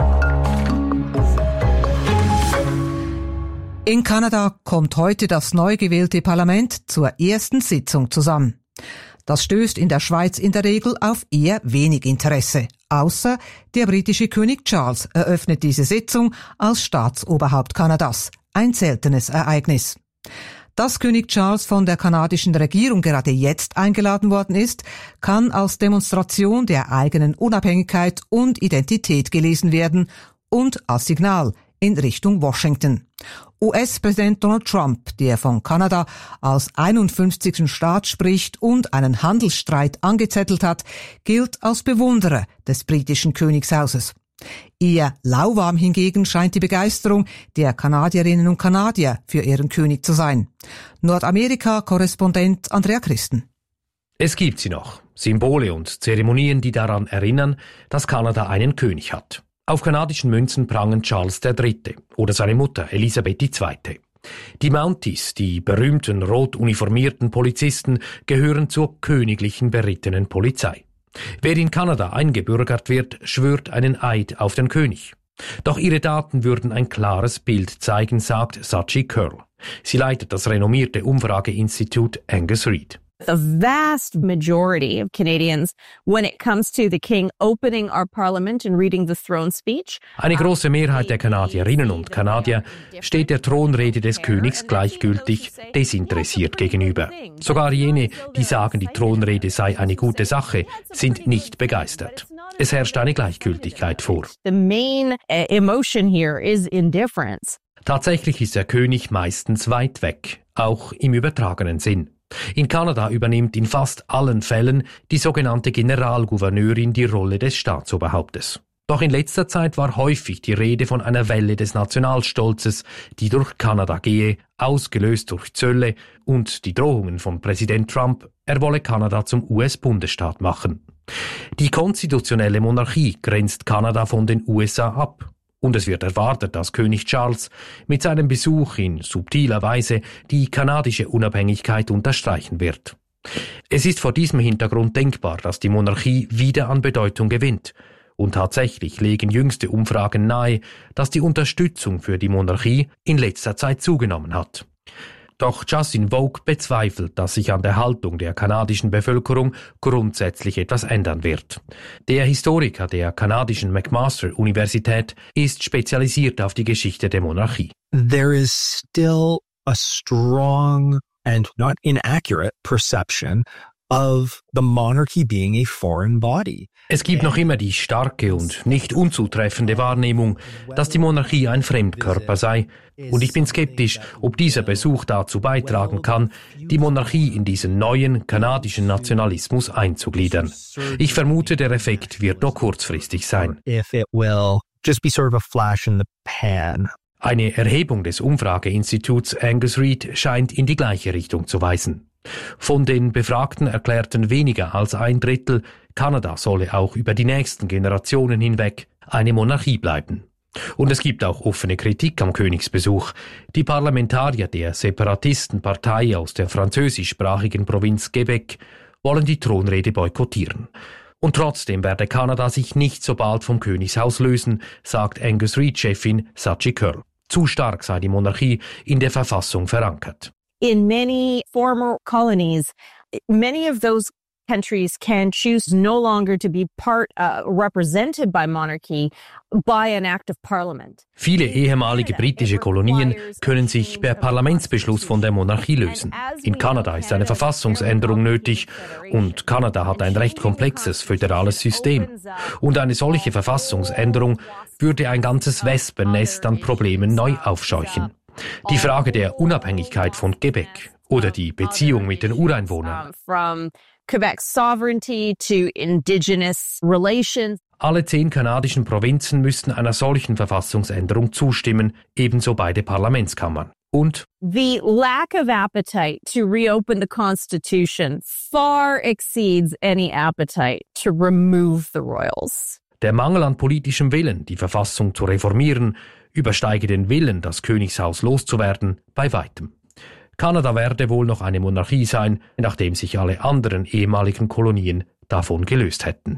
In Kanada kommt heute das neu gewählte Parlament zur ersten Sitzung zusammen. Das stößt in der Schweiz in der Regel auf eher wenig Interesse. Außer der britische König Charles eröffnet diese Sitzung als Staatsoberhaupt Kanadas. Ein seltenes Ereignis. Dass König Charles von der kanadischen Regierung gerade jetzt eingeladen worden ist, kann als Demonstration der eigenen Unabhängigkeit und Identität gelesen werden und als Signal in Richtung Washington. US-Präsident Donald Trump, der von Kanada als 51. Staat spricht und einen Handelsstreit angezettelt hat, gilt als Bewunderer des britischen Königshauses. Eher lauwarm hingegen scheint die Begeisterung der Kanadierinnen und Kanadier für ihren König zu sein. Nordamerika-Korrespondent Andrea Christen. Es gibt sie noch. Symbole und Zeremonien, die daran erinnern, dass Kanada einen König hat. Auf kanadischen Münzen prangen Charles III. Oder seine Mutter Elisabeth II. Die Mounties, die berühmten rot uniformierten Polizisten, gehören zur königlichen berittenen Polizei. Wer in Kanada eingebürgert wird, schwört einen Eid auf den König. Doch ihre Daten würden ein klares Bild zeigen, sagt Sachi Curl. Sie leitet das renommierte Umfrageinstitut Angus Reid. The vast majority of Canadians, when it comes to the King opening our Parliament and reading the throne speech. Eine große Mehrheit der Kanadierinnen und Kanadier steht der Thronrede des Königs gleichgültig, desinteressiert gegenüber. Sogar jene, die sagen, die Thronrede sei eine gute Sache, sind nicht begeistert. Es herrscht eine Gleichgültigkeit vor. The main emotion here is indifference. Tatsächlich ist der König meistens weit weg, auch im übertragenen Sinn. In Kanada übernimmt in fast allen Fällen die sogenannte Generalgouverneurin die Rolle des Staatsoberhauptes. Doch in letzter Zeit war häufig die Rede von einer Welle des Nationalstolzes, die durch Kanada gehe, ausgelöst durch Zölle und die Drohungen von Präsident Trump, er wolle Kanada zum US-Bundesstaat machen. Die konstitutionelle Monarchie grenzt Kanada von den USA ab. Und es wird erwartet, dass König Charles mit seinem Besuch in subtiler Weise die kanadische Unabhängigkeit unterstreichen wird. Es ist vor diesem Hintergrund denkbar, dass die Monarchie wieder an Bedeutung gewinnt. Und tatsächlich legen jüngste Umfragen nahe, dass die Unterstützung für die Monarchie in letzter Zeit zugenommen hat. Doch Justin Vogue bezweifelt, dass sich an der Haltung der kanadischen Bevölkerung grundsätzlich etwas ändern wird. Der Historiker der kanadischen McMaster-Universität ist spezialisiert auf die Geschichte der Monarchie. There is still a strong and not inaccurate perception of the monarchy being a foreign body. Es gibt noch immer die starke und nicht unzutreffende Wahrnehmung, dass die Monarchie ein Fremdkörper sei. Und ich bin skeptisch, ob dieser Besuch dazu beitragen kann, die Monarchie in diesen neuen kanadischen Nationalismus einzugliedern. Ich vermute, der Effekt wird nur kurzfristig sein. If it will just be sort of a flash in the pan. Eine Erhebung des Umfrageinstituts Angus Reid scheint in die gleiche Richtung zu weisen. Von den Befragten erklärten weniger als 1/3, Kanada solle auch über die nächsten Generationen hinweg eine Monarchie bleiben. Und es gibt auch offene Kritik am Königsbesuch. Die Parlamentarier der Separatistenpartei aus der französischsprachigen Provinz Quebec wollen die Thronrede boykottieren. Und trotzdem werde Kanada sich nicht so bald vom Königshaus lösen, sagt Angus Reid-Chefin Sachi Curl. Zu stark sei die Monarchie in der Verfassung verankert. In many former colonies, many of those countries can choose no longer to be represented by monarchy by an act of parliament. Viele ehemalige britische Kolonien können sich per Parlamentsbeschluss von der Monarchie lösen. In Kanada ist eine Verfassungsänderung nötig und Kanada hat ein recht komplexes föderales System. Und eine solche Verfassungsänderung würde ein ganzes Wespennest an Problemen neu aufscheuchen. Die Frage der Unabhängigkeit von Quebec oder die Beziehung mit den Ureinwohnern. From Quebec's sovereignty to indigenous relations. Alle 10 kanadischen Provinzen müssten einer solchen Verfassungsänderung zustimmen, ebenso beide Parlamentskammern. Und the lack of appetite to reopen the Constitution far exceeds any appetite to remove the royals. Der Mangel an politischem Willen, die Verfassung zu reformieren, übersteige den Willen, das Königshaus loszuwerden, bei weitem. Kanada werde wohl noch eine Monarchie sein, nachdem sich alle anderen ehemaligen Kolonien davon gelöst hätten.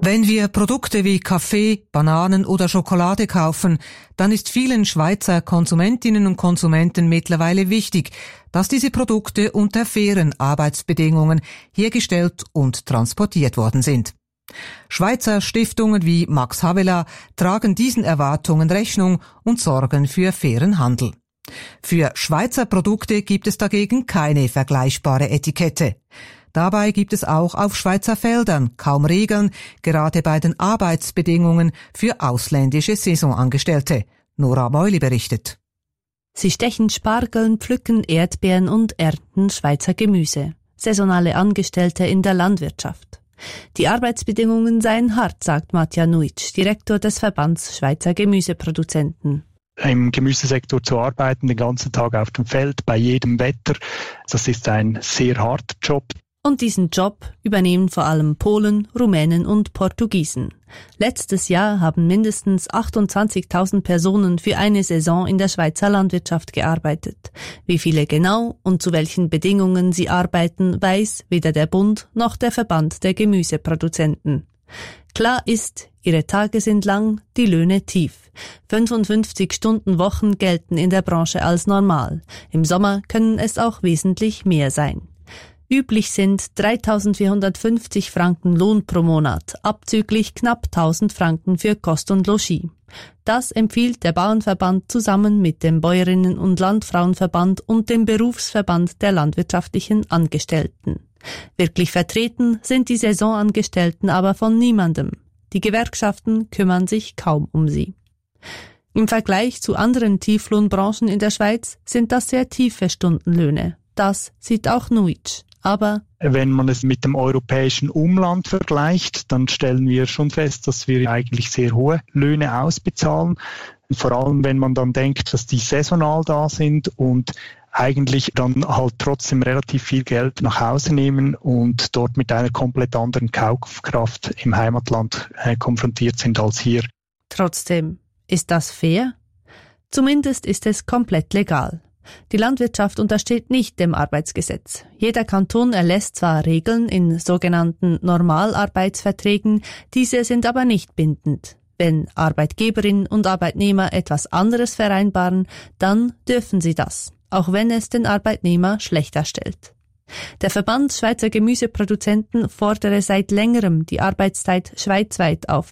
Wenn wir Produkte wie Kaffee, Bananen oder Schokolade kaufen, dann ist vielen Schweizer Konsumentinnen und Konsumenten mittlerweile wichtig, dass diese Produkte unter fairen Arbeitsbedingungen hergestellt und transportiert worden sind. Schweizer Stiftungen wie Max Havelaar tragen diesen Erwartungen Rechnung und sorgen für fairen Handel. Für Schweizer Produkte gibt es dagegen keine vergleichbare Etikette. Dabei gibt es auch auf Schweizer Feldern kaum Regeln, gerade bei den Arbeitsbedingungen für ausländische Saisonangestellte. Nora Meuli berichtet. Sie stechen Spargeln, pflücken Erdbeeren und ernten Schweizer Gemüse. Saisonale Angestellte in der Landwirtschaft. Die Arbeitsbedingungen seien hart, sagt Matja Nuitsch, Direktor des Verbands Schweizer Gemüseproduzenten. Im Gemüsesektor zu arbeiten, den ganzen Tag auf dem Feld, bei jedem Wetter, das ist ein sehr harter Job. Und diesen Job übernehmen vor allem Polen, Rumänen und Portugiesen. Letztes Jahr haben mindestens 28.000 Personen für eine Saison in der Schweizer Landwirtschaft gearbeitet. Wie viele genau und zu welchen Bedingungen sie arbeiten, weiß weder der Bund noch der Verband der Gemüseproduzenten. Klar ist, ihre Tage sind lang, die Löhne tief. 55-Stunden-Wochen gelten in der Branche als normal. Im Sommer können es auch wesentlich mehr sein. Üblich sind 3.450 Franken Lohn pro Monat, abzüglich knapp 1.000 Franken für Kost und Logis. Das empfiehlt der Bauernverband zusammen mit dem Bäuerinnen- und Landfrauenverband und dem Berufsverband der landwirtschaftlichen Angestellten. Wirklich vertreten sind die Saisonangestellten aber von niemandem. Die Gewerkschaften kümmern sich kaum um sie. Im Vergleich zu anderen Tieflohnbranchen in der Schweiz sind das sehr tiefe Stundenlöhne. Das sieht auch Nuitsch. Aber wenn man es mit dem europäischen Umland vergleicht, dann stellen wir schon fest, dass wir eigentlich sehr hohe Löhne ausbezahlen. Vor allem, wenn man dann denkt, dass die saisonal da sind und eigentlich dann halt trotzdem relativ viel Geld nach Hause nehmen und dort mit einer komplett anderen Kaufkraft im Heimatland konfrontiert sind als hier. Trotzdem, ist das fair? Zumindest ist es komplett legal. Die Landwirtschaft untersteht nicht dem Arbeitsgesetz. Jeder Kanton erlässt zwar Regeln in sogenannten Normalarbeitsverträgen, diese sind aber nicht bindend. Wenn Arbeitgeberin und Arbeitnehmer etwas anderes vereinbaren, dann dürfen sie das, auch wenn es den Arbeitnehmer schlechter stellt. Der Verband Schweizer Gemüseproduzenten fordere seit längerem, die Arbeitszeit schweizweit auf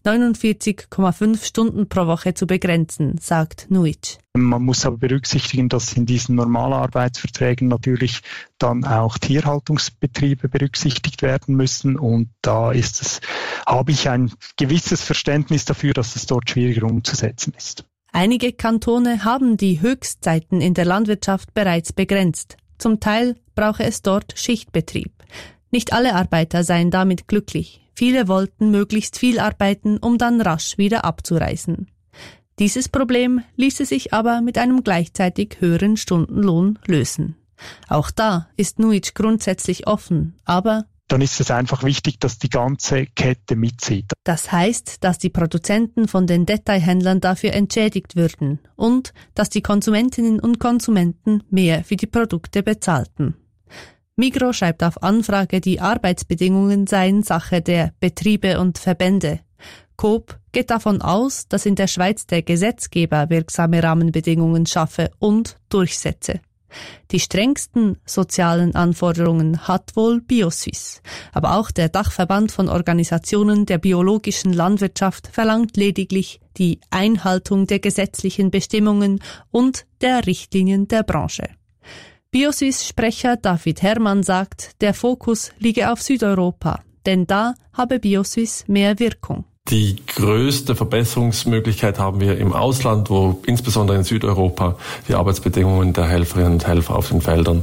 49,5 Stunden pro Woche zu begrenzen, sagt Nuitsch. Man muss aber berücksichtigen, dass in diesen Normalarbeitsverträgen natürlich dann auch Tierhaltungsbetriebe berücksichtigt werden müssen und da habe ich ein gewisses Verständnis dafür, dass es dort schwieriger umzusetzen ist. Einige Kantone haben die Höchstzeiten in der Landwirtschaft bereits begrenzt. Zum Teil brauche es dort Schichtbetrieb. Nicht alle Arbeiter seien damit glücklich. Viele wollten möglichst viel arbeiten, um dann rasch wieder abzureisen. Dieses Problem ließe sich aber mit einem gleichzeitig höheren Stundenlohn lösen. Auch da ist Nuitsch grundsätzlich offen, aber dann ist es einfach wichtig, dass die ganze Kette mitzieht. Das heißt, dass die Produzenten von den Detailhändlern dafür entschädigt würden und dass die Konsumentinnen und Konsumenten mehr für die Produkte bezahlten. Migros schreibt auf Anfrage, die Arbeitsbedingungen seien Sache der Betriebe und Verbände. Coop geht davon aus, dass in der Schweiz der Gesetzgeber wirksame Rahmenbedingungen schaffe und durchsetze. Die strengsten sozialen Anforderungen hat wohl Biosuisse. Aber auch der Dachverband von Organisationen der biologischen Landwirtschaft verlangt lediglich die Einhaltung der gesetzlichen Bestimmungen und der Richtlinien der Branche. Biosuisse-Sprecher David Herrmann sagt, der Fokus liege auf Südeuropa, denn da habe Biosuisse mehr Wirkung. Die größte Verbesserungsmöglichkeit haben wir im Ausland, wo insbesondere in Südeuropa die Arbeitsbedingungen der Helferinnen und Helfer auf den Feldern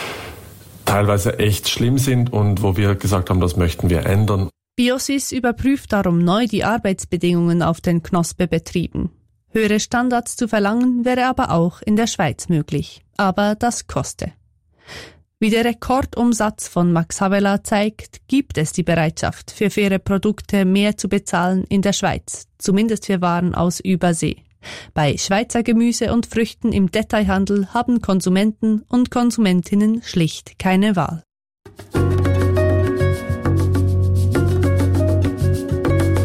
teilweise echt schlimm sind und wo wir gesagt haben, das möchten wir ändern. Biosuisse überprüft darum neu die Arbeitsbedingungen auf den Knospebetrieben. Höhere Standards zu verlangen wäre aber auch in der Schweiz möglich. Aber das koste. Wie der Rekordumsatz von Max Havelaar zeigt, gibt es die Bereitschaft, für faire Produkte mehr zu bezahlen in der Schweiz, zumindest für Waren aus Übersee. Bei Schweizer Gemüse und Früchten im Detailhandel haben Konsumenten und Konsumentinnen schlicht keine Wahl.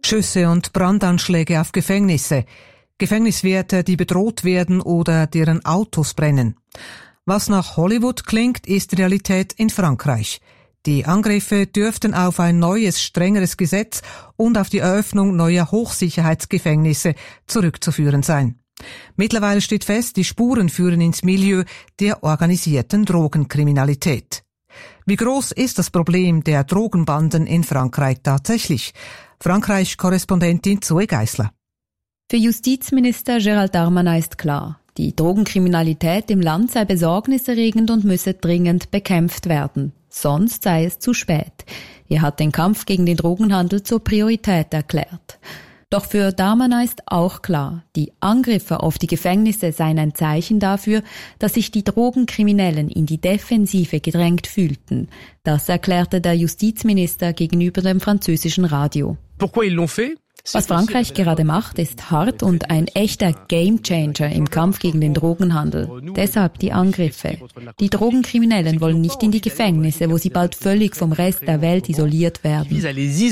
Schüsse und Brandanschläge auf Gefängnisse. Gefängniswärter, die bedroht werden oder deren Autos brennen. Was nach Hollywood klingt, ist Realität in Frankreich. Die Angriffe dürften auf ein neues, strengeres Gesetz und auf die Eröffnung neuer Hochsicherheitsgefängnisse zurückzuführen sein. Mittlerweile steht fest, die Spuren führen ins Milieu der organisierten Drogenkriminalität. Wie groß ist das Problem der Drogenbanden in Frankreich tatsächlich? Frankreich-Korrespondentin Zoe Geisler. Für Justizminister Gérald Darmanin ist klar, die Drogenkriminalität im Land sei besorgniserregend und müsse dringend bekämpft werden. Sonst sei es zu spät. Er hat den Kampf gegen den Drogenhandel zur Priorität erklärt. Doch für Darmanin ist auch klar, die Angriffe auf die Gefängnisse seien ein Zeichen dafür, dass sich die Drogenkriminellen in die Defensive gedrängt fühlten. Das erklärte der Justizminister gegenüber dem französischen Radio. Was Frankreich gerade macht, ist hart und ein echter Gamechanger im Kampf gegen den Drogenhandel. Deshalb die Angriffe. Die Drogenkriminellen wollen nicht in die Gefängnisse, wo sie bald völlig vom Rest der Welt isoliert werden.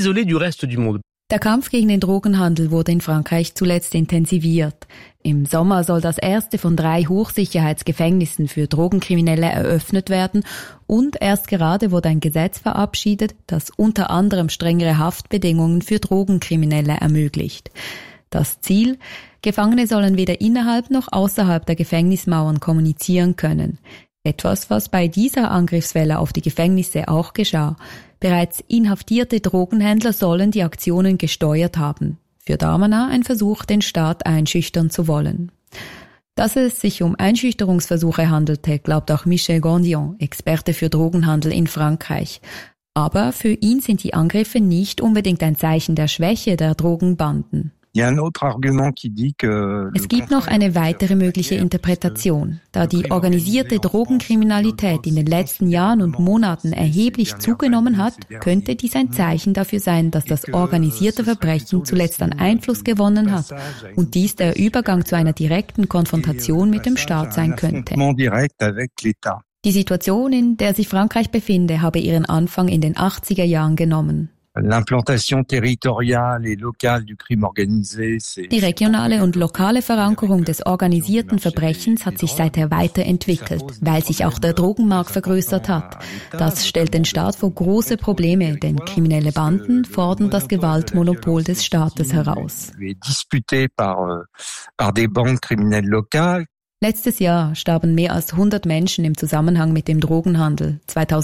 Der Kampf gegen den Drogenhandel wurde in Frankreich zuletzt intensiviert. Im Sommer soll das erste von 3 Hochsicherheitsgefängnissen für Drogenkriminelle eröffnet werden und erst gerade wurde ein Gesetz verabschiedet, das unter anderem strengere Haftbedingungen für Drogenkriminelle ermöglicht. Das Ziel: Gefangene sollen weder innerhalb noch außerhalb der Gefängnismauern kommunizieren können. Etwas, was bei dieser Angriffswelle auf die Gefängnisse auch geschah. Bereits inhaftierte Drogenhändler sollen die Aktionen gesteuert haben. Für Darmanin ein Versuch, den Staat einschüchtern zu wollen. Dass es sich um Einschüchterungsversuche handelte, glaubt auch Michel Gondion, Experte für Drogenhandel in Frankreich. Aber für ihn sind die Angriffe nicht unbedingt ein Zeichen der Schwäche der Drogenbanden. Es gibt noch eine weitere mögliche Interpretation. Da die organisierte Drogenkriminalität in den letzten Jahren und Monaten erheblich zugenommen hat, könnte dies ein Zeichen dafür sein, dass das organisierte Verbrechen zuletzt an Einfluss gewonnen hat und dies der Übergang zu einer direkten Konfrontation mit dem Staat sein könnte. Die Situation, in der sich Frankreich befinde, habe ihren Anfang in den 80er Jahren genommen. Die regionale und lokale Verankerung des organisierten Verbrechens hat sich seither weiterentwickelt, weil sich auch der Drogenmarkt vergrößert hat. Das stellt den Staat vor große Probleme, denn kriminelle Banden fordern das Gewaltmonopol des Staates heraus. Letztes Jahr starben mehr als 100 Menschen im Zusammenhang mit dem Drogenhandel.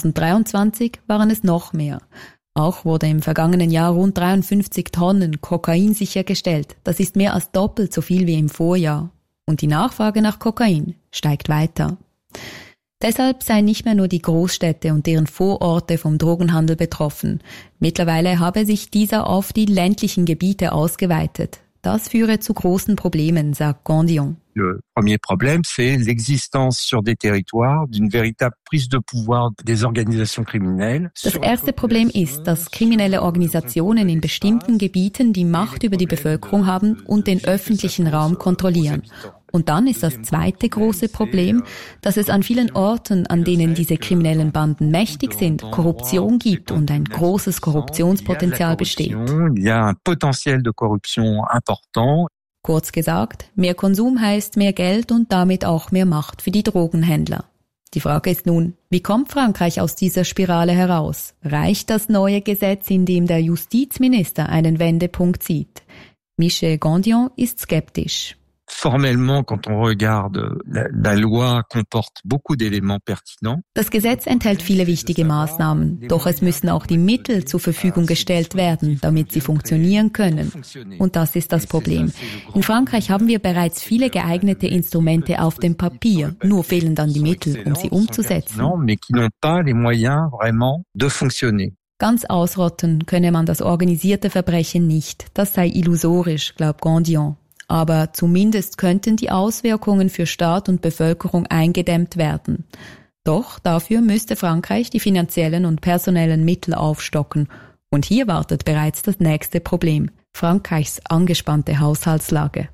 2023 waren es noch mehr. Auch wurde im vergangenen Jahr rund 53 Tonnen Kokain sichergestellt. Das ist mehr als doppelt so viel wie im Vorjahr. Und die Nachfrage nach Kokain steigt weiter. Deshalb seien nicht mehr nur die Großstädte und deren Vororte vom Drogenhandel betroffen. Mittlerweile habe sich dieser auf die ländlichen Gebiete ausgeweitet. Das führe zu großen Problemen, sagt Gondion. Le premier problème, c'est l'existence sur des territoires d'une véritable prise de pouvoir des organisations criminelles. Das erste Problem ist, dass kriminelle Organisationen in bestimmten Gebieten die Macht über die Bevölkerung haben und den öffentlichen Raum kontrollieren. Und dann ist das zweite große Problem, dass es an vielen Orten, an denen diese kriminellen Banden mächtig sind, Korruption gibt und ein großes Korruptionspotenzial besteht. Il y a un potentiel de corruption important. Kurz gesagt, mehr Konsum heißt mehr Geld und damit auch mehr Macht für die Drogenhändler. Die Frage ist nun, wie kommt Frankreich aus dieser Spirale heraus? Reicht das neue Gesetz, in dem der Justizminister einen Wendepunkt sieht? Michel Gondion ist skeptisch. Formellement, quand on regarde, la loi comporte beaucoup d'éléments pertinents. Das Gesetz enthält viele wichtige Maßnahmen, doch es müssen auch die Mittel zur Verfügung gestellt werden, damit sie funktionieren können. Und das ist das Problem. In Frankreich haben wir bereits viele geeignete Instrumente auf dem Papier, nur fehlen dann die Mittel, um sie umzusetzen. Mais qui n'ont pas les moyens vraiment de fonctionner. Ganz ausrotten könne man das organisierte Verbrechen nicht. Das sei illusorisch, glaubt Gondion. Aber zumindest könnten die Auswirkungen für Staat und Bevölkerung eingedämmt werden. Doch dafür müsste Frankreich die finanziellen und personellen Mittel aufstocken. Und hier wartet bereits das nächste Problem: Frankreichs angespannte Haushaltslage.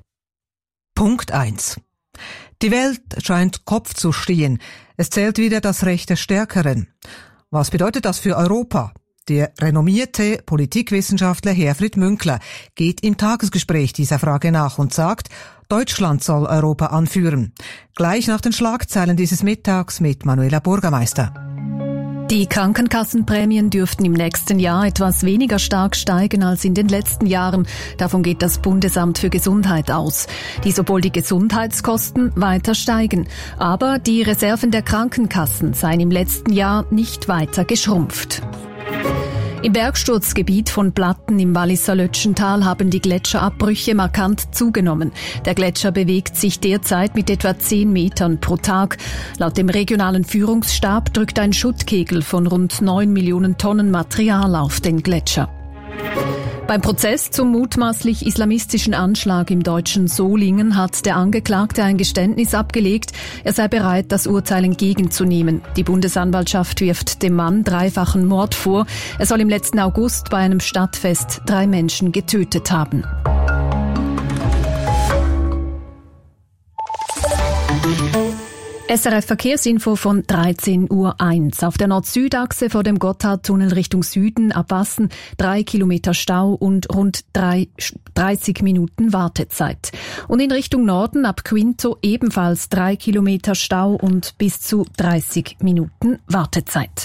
Punkt 1. Die Welt scheint Kopf zu stehen. Es zählt wieder das Recht des Stärkeren. Was bedeutet das für Europa? Der renommierte Politikwissenschaftler Herfried Münkler geht im Tagesgespräch dieser Frage nach und sagt, Deutschland soll Europa anführen. Gleich nach den Schlagzeilen dieses Mittags mit Manuela Bürgermeister. Die Krankenkassenprämien dürften im nächsten Jahr etwas weniger stark steigen als in den letzten Jahren. Davon geht das Bundesamt für Gesundheit aus. Dies, obwohl die Gesundheitskosten weiter steigen. Aber die Reserven der Krankenkassen seien im letzten Jahr nicht weiter geschrumpft. Im Bergsturzgebiet von Platten im Walliser Lötschental haben die Gletscherabbrüche markant zugenommen. Der Gletscher bewegt sich derzeit mit etwa 10 Metern pro Tag. Laut dem regionalen Führungsstab drückt ein Schuttkegel von rund 9 Millionen Tonnen Material auf den Gletscher. Beim Prozess zum mutmaßlich islamistischen Anschlag im deutschen Solingen hat der Angeklagte ein Geständnis abgelegt. Er sei bereit, das Urteil entgegenzunehmen. Die Bundesanwaltschaft wirft dem Mann dreifachen Mord vor. Er soll im letzten August bei einem Stadtfest 3 Menschen getötet haben. SRF Verkehrsinfo von 13.01 Uhr. Auf der Nord-Süd-Achse vor dem Gotthardtunnel Richtung Süden ab Wassen 3 Kilometer Stau und rund 30 Minuten Wartezeit. Und in Richtung Norden ab Quinto ebenfalls 3 Kilometer Stau und bis zu 30 Minuten Wartezeit.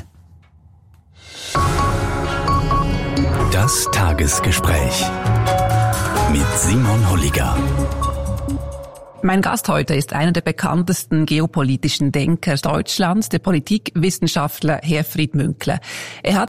Das Tagesgespräch mit Simon Holliger. Mein Gast heute ist einer der bekanntesten geopolitischen Denker Deutschlands, der Politikwissenschaftler Herfried Münkler. Er hat